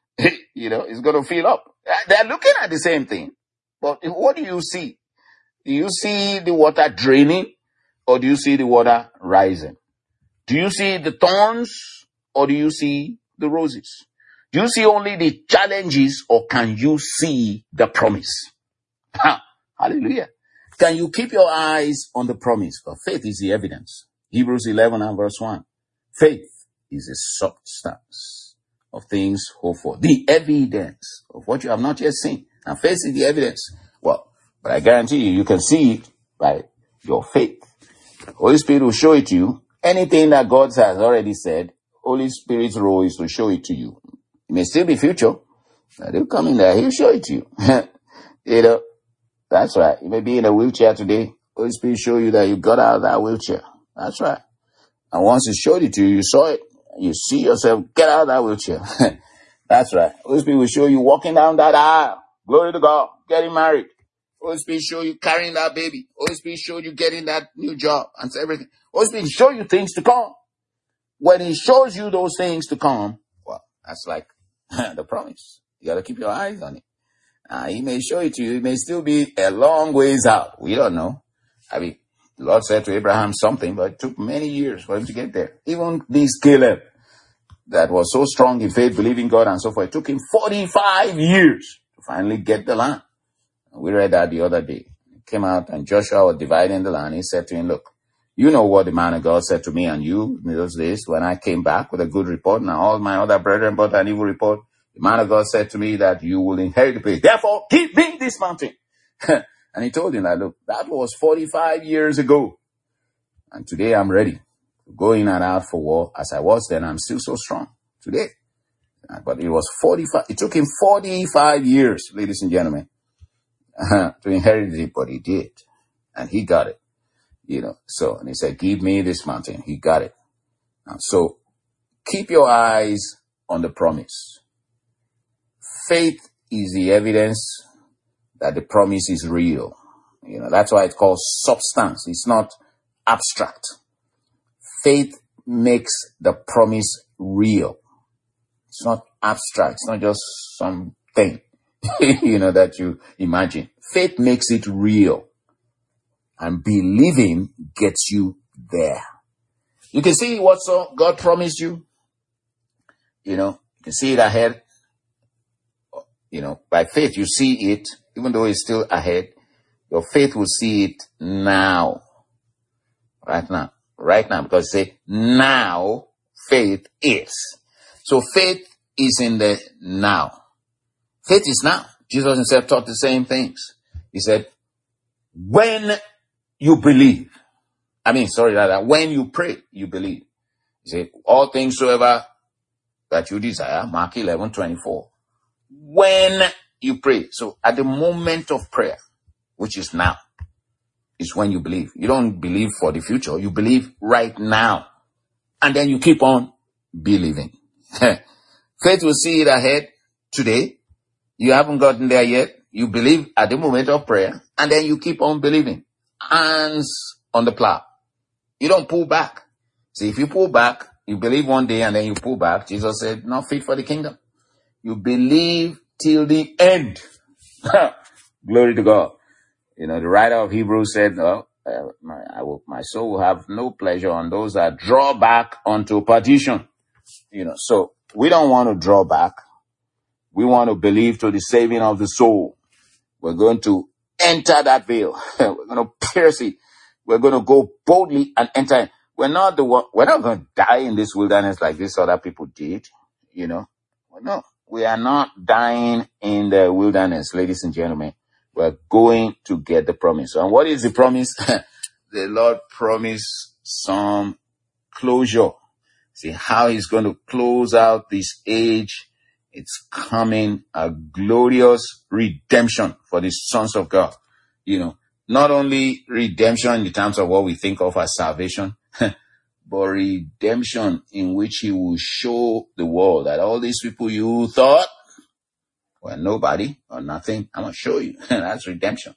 Speaker 1: It's going to fill up. They're looking at the same thing. But what do you see? Do you see the water draining or do you see the water rising? Do you see the thorns or do you see the roses? Do you see only the challenges or can you see the promise? Hallelujah. Can you keep your eyes on the promise? For faith is the evidence. Hebrews 11 and verse 1. Faith is a substance of things hoped for. The evidence of what you have not yet seen. And faith is the evidence. Well, but I guarantee you can see it by your faith. Holy Spirit will show it to you. Anything that God has already said, Holy Spirit's role is to show it to you. It may still be future. They'll come in there. He'll show it to you. That's right. You may be in a wheelchair today. Holy Spirit show you that you got out of that wheelchair. That's right. And once He showed it to you, you saw it. You see yourself get out of that wheelchair. That's right. Holy Spirit will show you walking down that aisle. Glory to God. Getting married. Holy Spirit show you carrying that baby. Holy Spirit show you getting that new job and everything. Holy Spirit show you things to come. When He shows you those things to come, that's like the promise. You got to keep your eyes on it. He may show it to you. It may still be a long ways out. We don't know. I mean, The Lord said to Abraham something, but it took many years for him to get there. Even this Caleb that was so strong in faith, believing God and so forth, it took him 45 years to finally get the land. We read that the other day. He came out and Joshua was dividing the land. He said to him, look, you know what the man of God said to me and you in those days when I came back with a good report. Now all my other brethren brought an evil report. The man of God said to me that you will inherit the place. Therefore, give me this mountain. And he told him that, look, that was 45 years ago. And today I'm ready to go in and out for war. As I was then, I'm still so strong today. But it was 45. It took him 45 years, ladies and gentlemen, to inherit it, but he did. And he got it. So, and he said, give me this mountain. He got it. So keep your eyes on the promise. Faith is the evidence that the promise is real. That's why it's called substance. It's not abstract. Faith makes the promise real. It's not abstract. It's not just something, that you imagine. Faith makes it real. And believing gets you there. You can see what God promised you. You can see it ahead. By faith, you see it, even though it's still ahead. Your faith will see it now. Right now, because say, now faith is. So faith is in the now. Faith is now. Jesus himself taught the same things. He said, when you believe, when you pray, you believe. He said, all things soever that you desire, Mark 11:24. When you pray. So at the moment of prayer, which is now, is when you believe. You don't believe for the future. You believe right now. And then you keep on believing. Faith will see it ahead today. You haven't gotten there yet. You believe at the moment of prayer. And then you keep on believing. Hands on the plow. You don't pull back. See, if you pull back, you believe one day and then you pull back. Jesus said, not fit for the kingdom. You believe till the end. Glory to God. The writer of Hebrews said, my soul will have no pleasure on those that draw back unto perdition. So we don't want to draw back. We want to believe to the saving of the soul. We're going to enter that veil. We're going to pierce it. We're going to go boldly and enter. We're not going to die in this wilderness like this other people did. No, we are not dying in the wilderness, ladies and gentlemen. We're going to get the promise. And what is the promise? The Lord promised some closure. See how he's going to close out this age. It's coming, a glorious redemption for the sons of God. Not only redemption in the terms of what we think of as salvation, but redemption in which he will show the world that all these people you thought were nobody or nothing, I'm going to show you. That's redemption.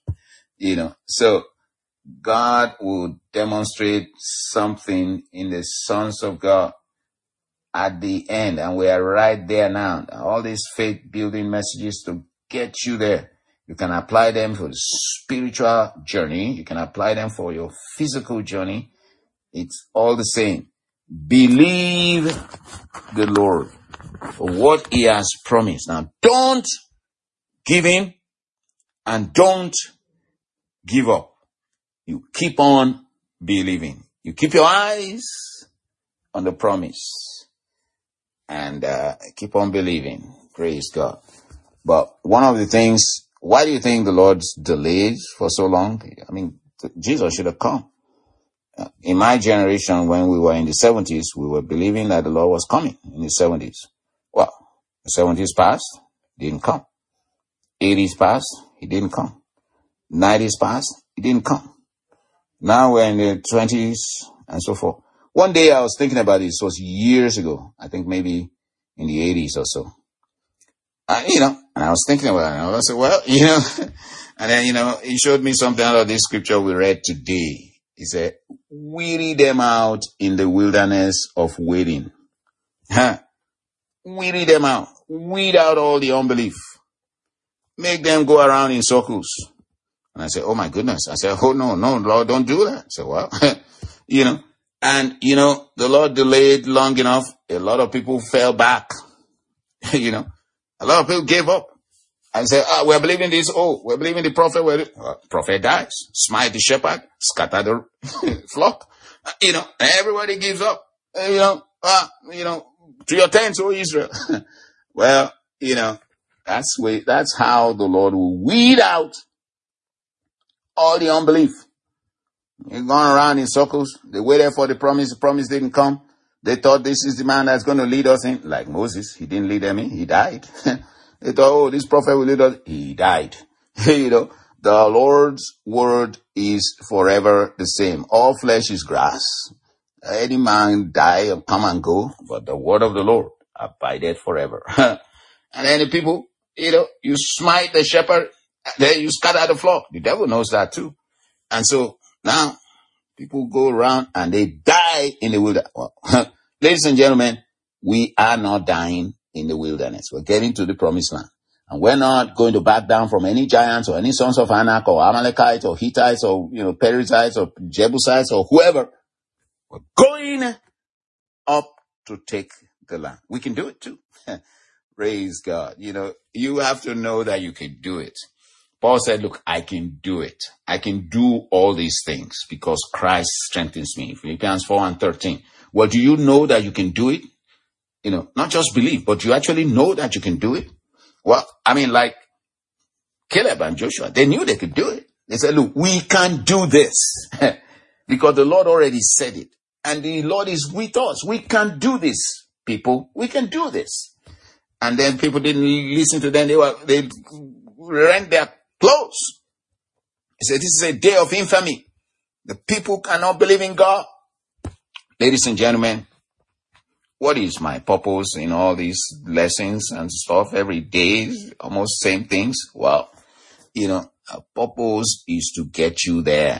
Speaker 1: So God will demonstrate something in the sons of God at the end. And we are right there now. All these faith building messages to get you there. You can apply them for the spiritual journey. You can apply them for your physical journey. It's all the same. Believe the Lord for what he has promised. Now, don't give in and don't give up. You keep on believing. You keep your eyes on the promise and keep on believing. Praise God. But one of the things, why do you think the Lord's delayed for so long? Jesus should have come. In my generation, when we were in the 70s, we were believing that the Lord was coming in the 70s. Well, the 70s passed, didn't come. 80s passed, he didn't come. 90s passed, he didn't come. Now we're in the 20s and so forth. One day I was thinking about this, it was years ago, I think maybe in the 80s or so. And I was thinking about it, and I said, well, and then, he showed me something out of this scripture we read today. He said, weary them out in the wilderness of waiting. Weary them out. Weed out all the unbelief. Make them go around in circles. And I said, oh my goodness. I said, oh no, Lord, don't do that. I said, well, and the Lord delayed long enough. A lot of people fell back, a lot of people gave up. I said, we're believing this. Oh, we're believing the prophet. Prophet dies. Smite the shepherd. Scatter the flock. And everybody gives up. To your tents, O Israel. Well, that's how the Lord will weed out all the unbelief. They're going around in circles. They waited for the promise. The promise didn't come. They thought this is the man that's going to lead us in. Like Moses, he didn't lead them in. He died. They thought, this prophet will lead us. He died. The Lord's word is forever the same. All flesh is grass. Any man die and come and go, but the word of the Lord abideth forever. And then the people, you smite the shepherd, then you scatter the flock. The devil knows that too. And so now people go around and they die in the wilderness. Well, ladies and gentlemen, we are not dying in the wilderness. We're getting to the promised land. And we're not going to back down from any giants or any sons of Anak or Amalekites or Hittites or, Perizzites or Jebusites or whoever. We're going up to take the land. We can do it too. Praise God. You have to know that you can do it. Paul said, look, I can do it. I can do all these things because Christ strengthens me. Philippians 4:13. Well, do you know that you can do it? Not just believe, but you actually know that you can do it? Well, like Caleb and Joshua, they knew they could do it. They said, look, we can do this because the Lord already said it. And the Lord is with us. We can do this, people. We can do this. And then people didn't listen to them. They rent their clothes. He said, this is a day of infamy. The people cannot believe in God. Ladies and gentlemen, what is my purpose in all these lessons and stuff every day? Almost same things. Well, a purpose is to get you there,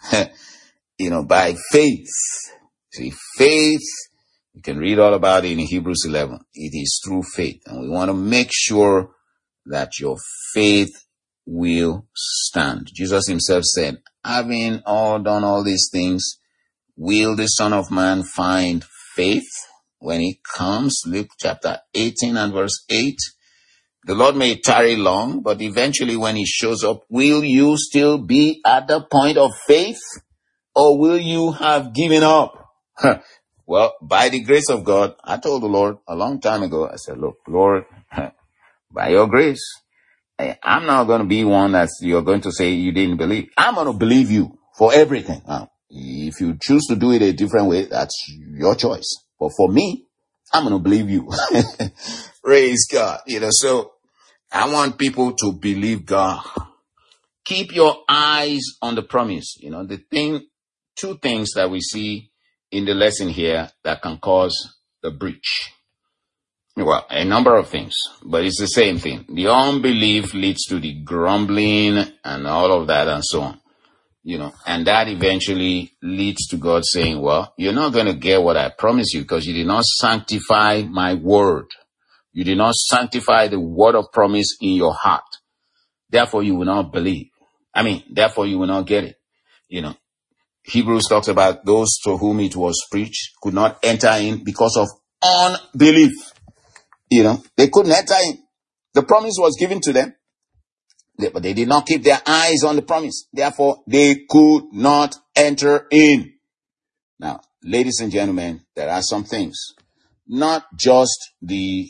Speaker 1: by faith. See, faith, you can read all about it in Hebrews 11. It is through faith. And we want to make sure that your faith will stand. Jesus himself said, having done all these things, will the Son of Man find faith when he comes? Luke chapter 18 and verse 8. The Lord may tarry long, but eventually when he shows up, will you still be at the point of faith? Or will you have given up? Well, by the grace of God, I told the Lord a long time ago, I said, look, Lord, by your grace, I'm not going to be one that you're going to say you didn't believe. I'm going to believe you for everything. Now, if you choose to do it a different way, that's your choice. But for me, I'm going to believe you. Praise God. So I want people to believe God. Keep your eyes on the promise. Two things that we see in the lesson here that can cause the breach. Well, a number of things, but it's the same thing. The unbelief leads to the grumbling and all of that and so on. And that eventually leads to God saying, well, you're not going to get what I promised you because you did not sanctify my word. You did not sanctify the word of promise in your heart. Therefore, you will not believe. Therefore, you will not get it. Hebrews talks about those to whom it was preached could not enter in because of unbelief. They couldn't enter in. The promise was given to them, but they did not keep their eyes on the promise. Therefore, they could not enter in. Now, ladies and gentlemen, there are some things, not just the,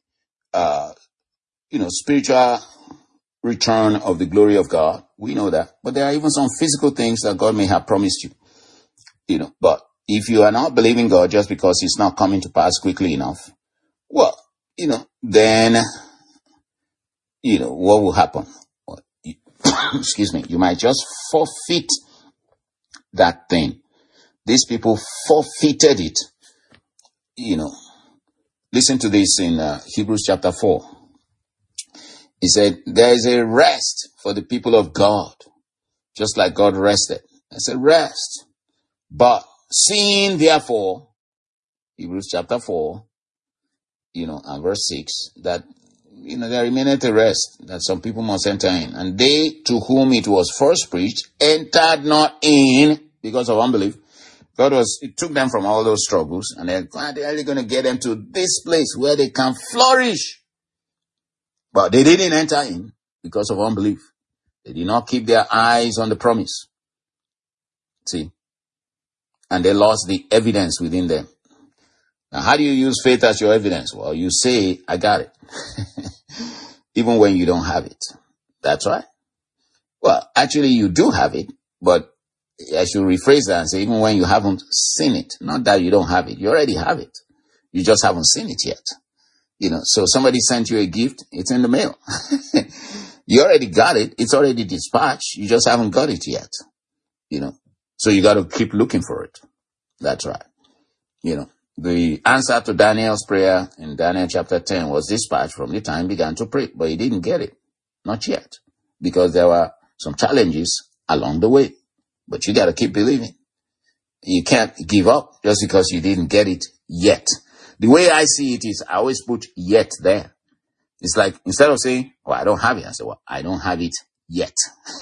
Speaker 1: spiritual return of the glory of God. We know that. But there are even some physical things that God may have promised you. But if you are not believing God just because it's not coming to pass quickly enough, well, then, what will happen? Excuse me. You might just forfeit that thing. These people forfeited it. Listen to this in Hebrews chapter 4. He said, there is a rest for the people of God, just like God rested. It's a rest. But seeing therefore, Hebrews chapter 4, and verse 6, that there remaineth a rest that some people must enter in. And they to whom it was first preached entered not in because of unbelief. It took them from all those struggles, and they're gradually going to get them to this place where they can flourish. But they didn't enter in because of unbelief. They did not keep their eyes on the promise. See? And they lost the evidence within them. Now, how do you use faith as your evidence? Well, you say, I got it. Even when you don't have it. That's right. Well, actually, you do have it, but I should rephrase that and say, even when you haven't seen it, not that you don't have it, you already have it. You just haven't seen it yet. So somebody sent you a gift, it's in the mail. You already got it, it's already dispatched, you just haven't got it yet. So you got to keep looking for it. That's right. The answer to Daniel's prayer in Daniel chapter 10 was dispatched from the time he began to pray, but he didn't get it. Not yet. Because there were some challenges along the way. But you got to keep believing. You can't give up just because you didn't get it yet. The way I see it is I always put yet there. It's like instead of saying, oh, I don't have it, I say, well, I don't have it yet.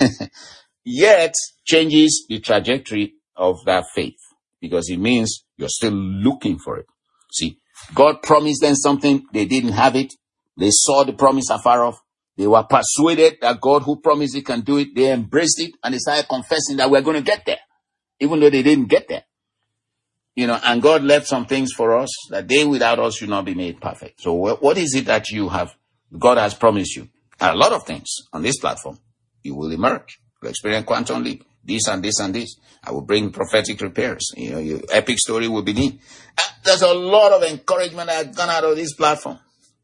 Speaker 1: Yet changes the trajectory of that faith because it means you're still looking for it. See, God promised them something. They didn't have it. They saw the promise afar off. They were persuaded that God who promised it can do it. They embraced it and they started confessing that we're going to get there, even though they didn't get there. And God left some things for us that they without us should not be made perfect. So what is it that God has promised you? A lot of things on this platform. You will emerge. You'll experience quantum leap. This and this and this. I will bring prophetic repairs. Your epic story will begin. There's a lot of encouragement that has gone out of this platform.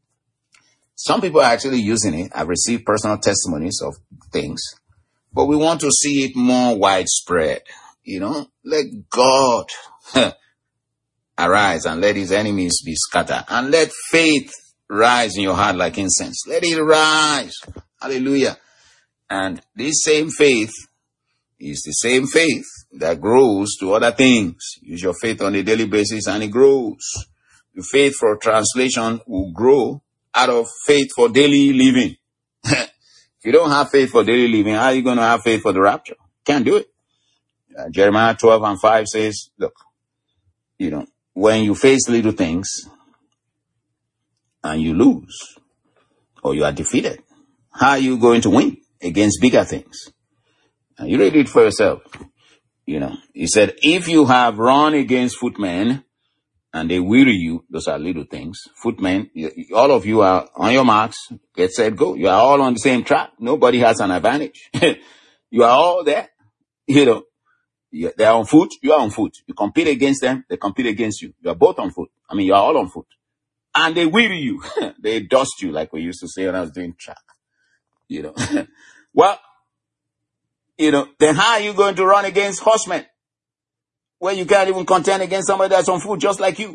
Speaker 1: Some people are actually using it. I've received personal testimonies of things. But we want to see it more widespread. Let God arise and let his enemies be scattered. And let faith rise in your heart like incense. Let it rise. Hallelujah. And this same faith is the same faith that grows to other things. Use your faith on a daily basis and it grows. The faith for translation will grow out of faith for daily living. If you don't have faith for daily living, how are you going to have faith for the rapture? Can't do it. Jeremiah 12:5 says, look, when you face little things and you lose or you are defeated, how are you going to win against bigger things? And you read it for yourself. He said, if you have run against footmen and they weary you, those are little things. Footmen, all of you are on your marks, get set, go. You are all on the same track. Nobody has an advantage. You are all there. They are on foot, you are on foot. You compete against them, they compete against you. You are both on foot. You are all on foot. And they weary you. They dust you, like we used to say when I was doing track. Well, then how are you going to run against horsemen? Where you can't even contend against somebody that's on foot just like you.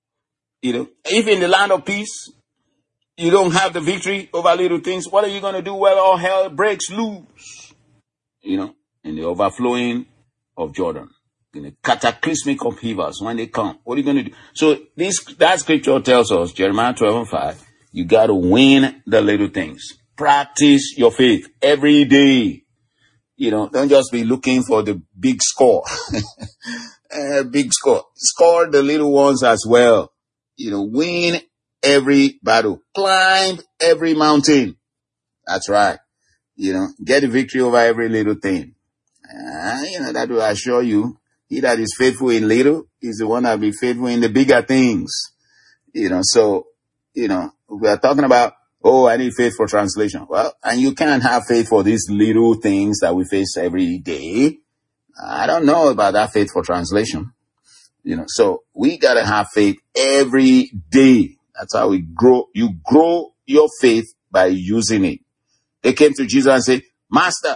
Speaker 1: If in the land of peace, you don't have the victory over little things, what are you going to do when all hell breaks loose? In the overflowing of Jordan, in the cataclysmic upheavals when they come, what are you going to do? So that scripture tells us, Jeremiah 12:5, you got to win the little things. Practice your faith every day. Don't just be looking for the big score. Big score. Score the little ones as well. Win every battle. Climb every mountain. That's right. Get the victory over every little thing. That will assure you, he that is faithful in little is the one that will be faithful in the bigger things. So, we are talking about, I need faith for translation. Well, and you can't have faith for these little things that we face every day. I don't know about that faith for translation. So we got to have faith every day. That's how we grow. You grow your faith by using it. They came to Jesus and said, Master,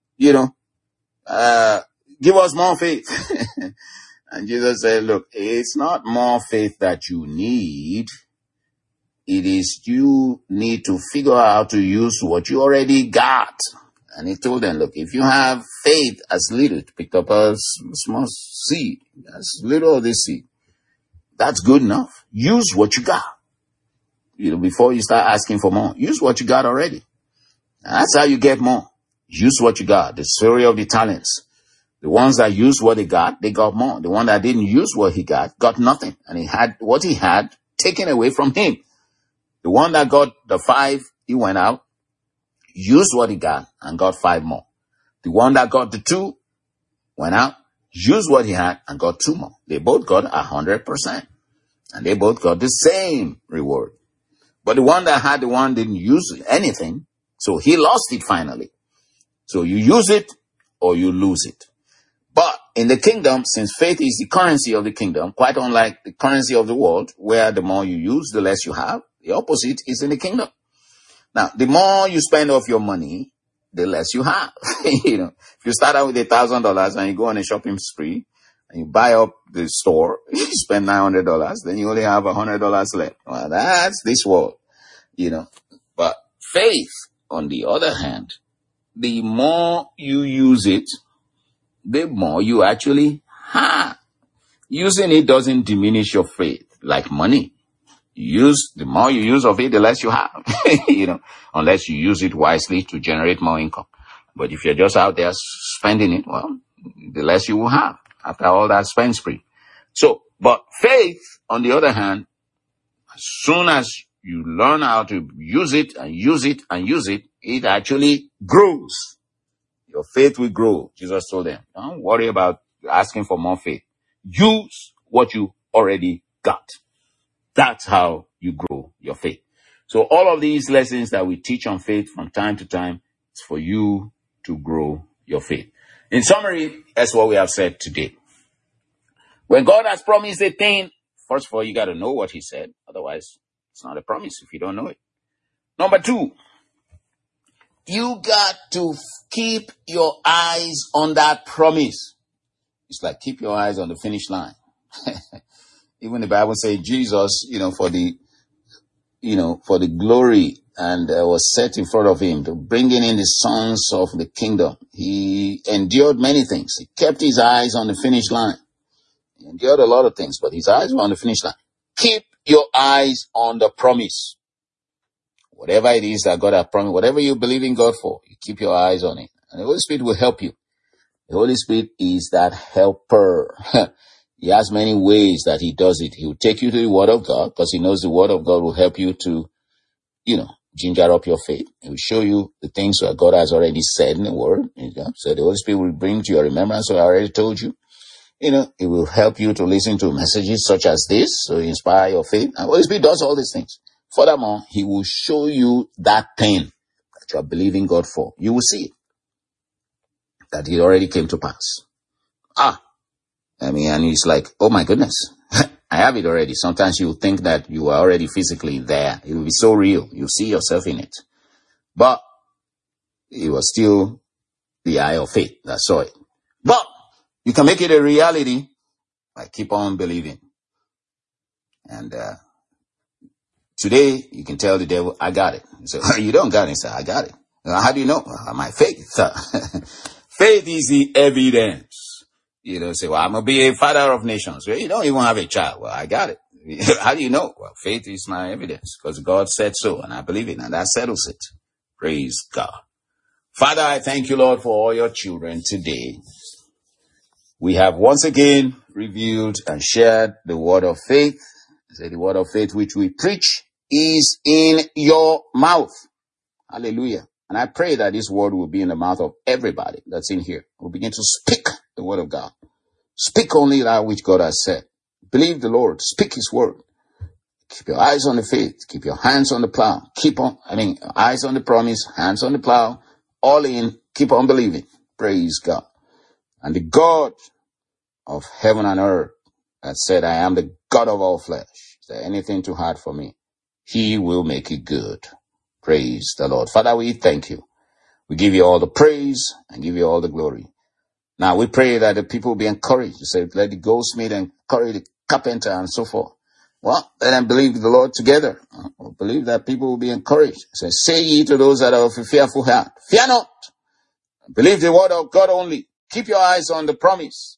Speaker 1: give us more faith. And Jesus said, look, it's not more faith that you need. It is you need to figure out how to use what you already got. And he told them, look, if you have faith as little, pick up a small seed, as little of this seed, that's good enough. Use what you got. before you start asking for more, use what you got already. That's how you get more. Use what you got. The story of the talents. The ones that used what they got more. The one that didn't use what he got nothing. And he had what he had taken away from him. The one that got the 5, he went out, used what he got, and got 5 more. The one that got the 2 went out, used what he had, and got 2 more. They both got 100%. And they both got the same reward. But the one that had the one didn't use anything, so he lost it finally. So you use it or you lose it. But in the kingdom, since faith is the currency of the kingdom, quite unlike the currency of the world, where the more you use, the less you have, the opposite is in the kingdom. Now, the more you spend of your money, the less you have. If you start out with $1,000 and you go on a shopping spree and you buy up the store, you spend $900, then you only have $100 left. Well, that's this world, But faith, on the other hand, the more you use it, the more you actually have. Using it doesn't diminish your faith like money. The more you use of it, the less you have, unless you use it wisely to generate more income. But if you're just out there spending it, well, the less you will have after all that spend spree. But faith, on the other hand, as soon as you learn how to use it and use it and use it, it actually grows. Your faith will grow. Jesus told them, don't worry about asking for more faith. Use what you already got. That's how you grow your faith. So all of these lessons that we teach on faith from time to time is for you to grow your faith. In summary, that's what we have said today. When God has promised a thing, first of all, you got to know what he said. Otherwise, it's not a promise if you don't know it. Number 2, you got to keep your eyes on that promise. It's like keep your eyes on the finish line. Even the Bible says Jesus, for the glory and was set in front of him to bringing in the sons of the kingdom. He endured many things. He kept his eyes on the finish line. He endured a lot of things, but his eyes were on the finish line. Keep your eyes on the promise. Whatever it is that God has promised, whatever you believe in God for, you keep your eyes on it. And the Holy Spirit will help you. The Holy Spirit is that helper. He has many ways that he does it. He will take you to the Word of God because he knows the Word of God will help you to, ginger up your faith. He will show you the things that God has already said in the Word. So the Holy Spirit will bring to your remembrance what I already told you. It will help you to listen to messages such as this, so inspire your faith. And the Holy Spirit does all these things. Furthermore, he will show you that thing that you are believing God for. You will see it, that it already came to pass. And it's like, oh my goodness, I have it already. Sometimes you think that you are already physically there. It will be so real. You see yourself in it. But it was still the eye of faith that saw it. But you can make it a reality by keep on believing. And today, you can tell the devil, I got it. So you don't got it, sir. I got it. How do you know? My faith, sir. Faith is the evidence. Say, well, I'm going to be a father of nations. Well, you don't even have a child. Well, I got it. How do you know? Well, faith is my evidence because God said so and I believe it and that settles it. Praise God. Father, I thank you, Lord, for all your children today. We have once again reviewed and shared the word of faith. Say the word of faith which we preach is in your mouth. Hallelujah. And I pray that this word will be in the mouth of everybody that's in here. We'll begin to speak the word of God. Speak only that which God has said. Believe the Lord. Speak his word. Keep your eyes on the faith. Keep your hands on the plow. Eyes on the promise, hands on the plow. All in. Keep on believing. Praise God. And the God of heaven and earth that said, I am the God of all flesh. Is there anything too hard for me? He will make it good. Praise the Lord. Father, we thank you. We give you all the praise and give you all the glory. Now we pray that the people will be encouraged. You say, let the goldsmith encourage the carpenter and so forth. Well, then I believe the Lord together. I believe that people will be encouraged. So say ye to those that are of a fearful heart, fear not. Believe the word of God only. Keep your eyes on the promise,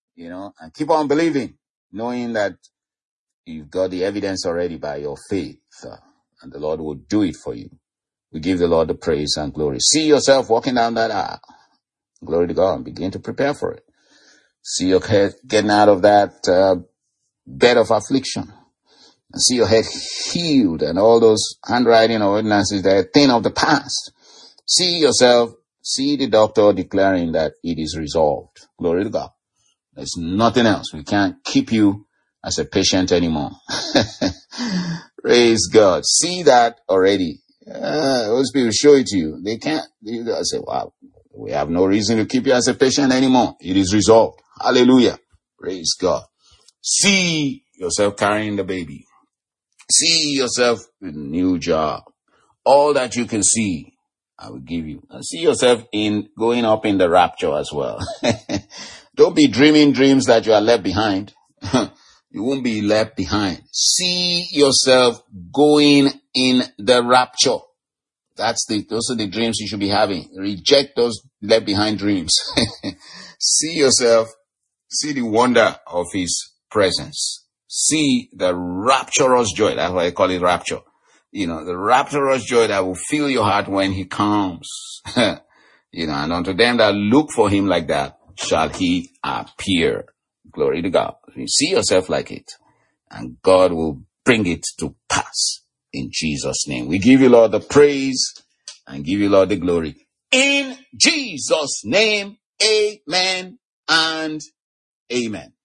Speaker 1: and keep on believing, knowing that you've got the evidence already by your faith. and the Lord will do it for you. We give the Lord the praise and glory. See yourself walking down that aisle. Glory to God, and begin to prepare for it. See your head getting out of that bed of affliction. And see your head healed, and all those handwriting or ordinances that are a thing of the past. See yourself, see the doctor declaring that it is resolved. Glory to God. There's nothing else. We can't keep you as a patient anymore. Praise God. See that already. Those people show it to you. They can't. You guys say, wow, we have no reason to keep you as a patient anymore. It is resolved. Hallelujah. Praise God. See yourself carrying the baby. See yourself with a new job. All that you can see, I will give you. And see yourself in going up in the rapture as well. Don't be dreaming dreams that you are left behind. You won't be left behind. See yourself going in the rapture. Those are the dreams you should be having. Reject those left behind dreams. See yourself, see the wonder of his presence. See the rapturous joy. That's why I call it rapture. The rapturous joy that will fill your heart when he comes. And unto them that look for him like that shall he appear. Glory to God. You see yourself like it, and God will bring it to pass in Jesus' name. We give you, Lord, the praise and give you, Lord, the glory. In Jesus' name, amen and amen.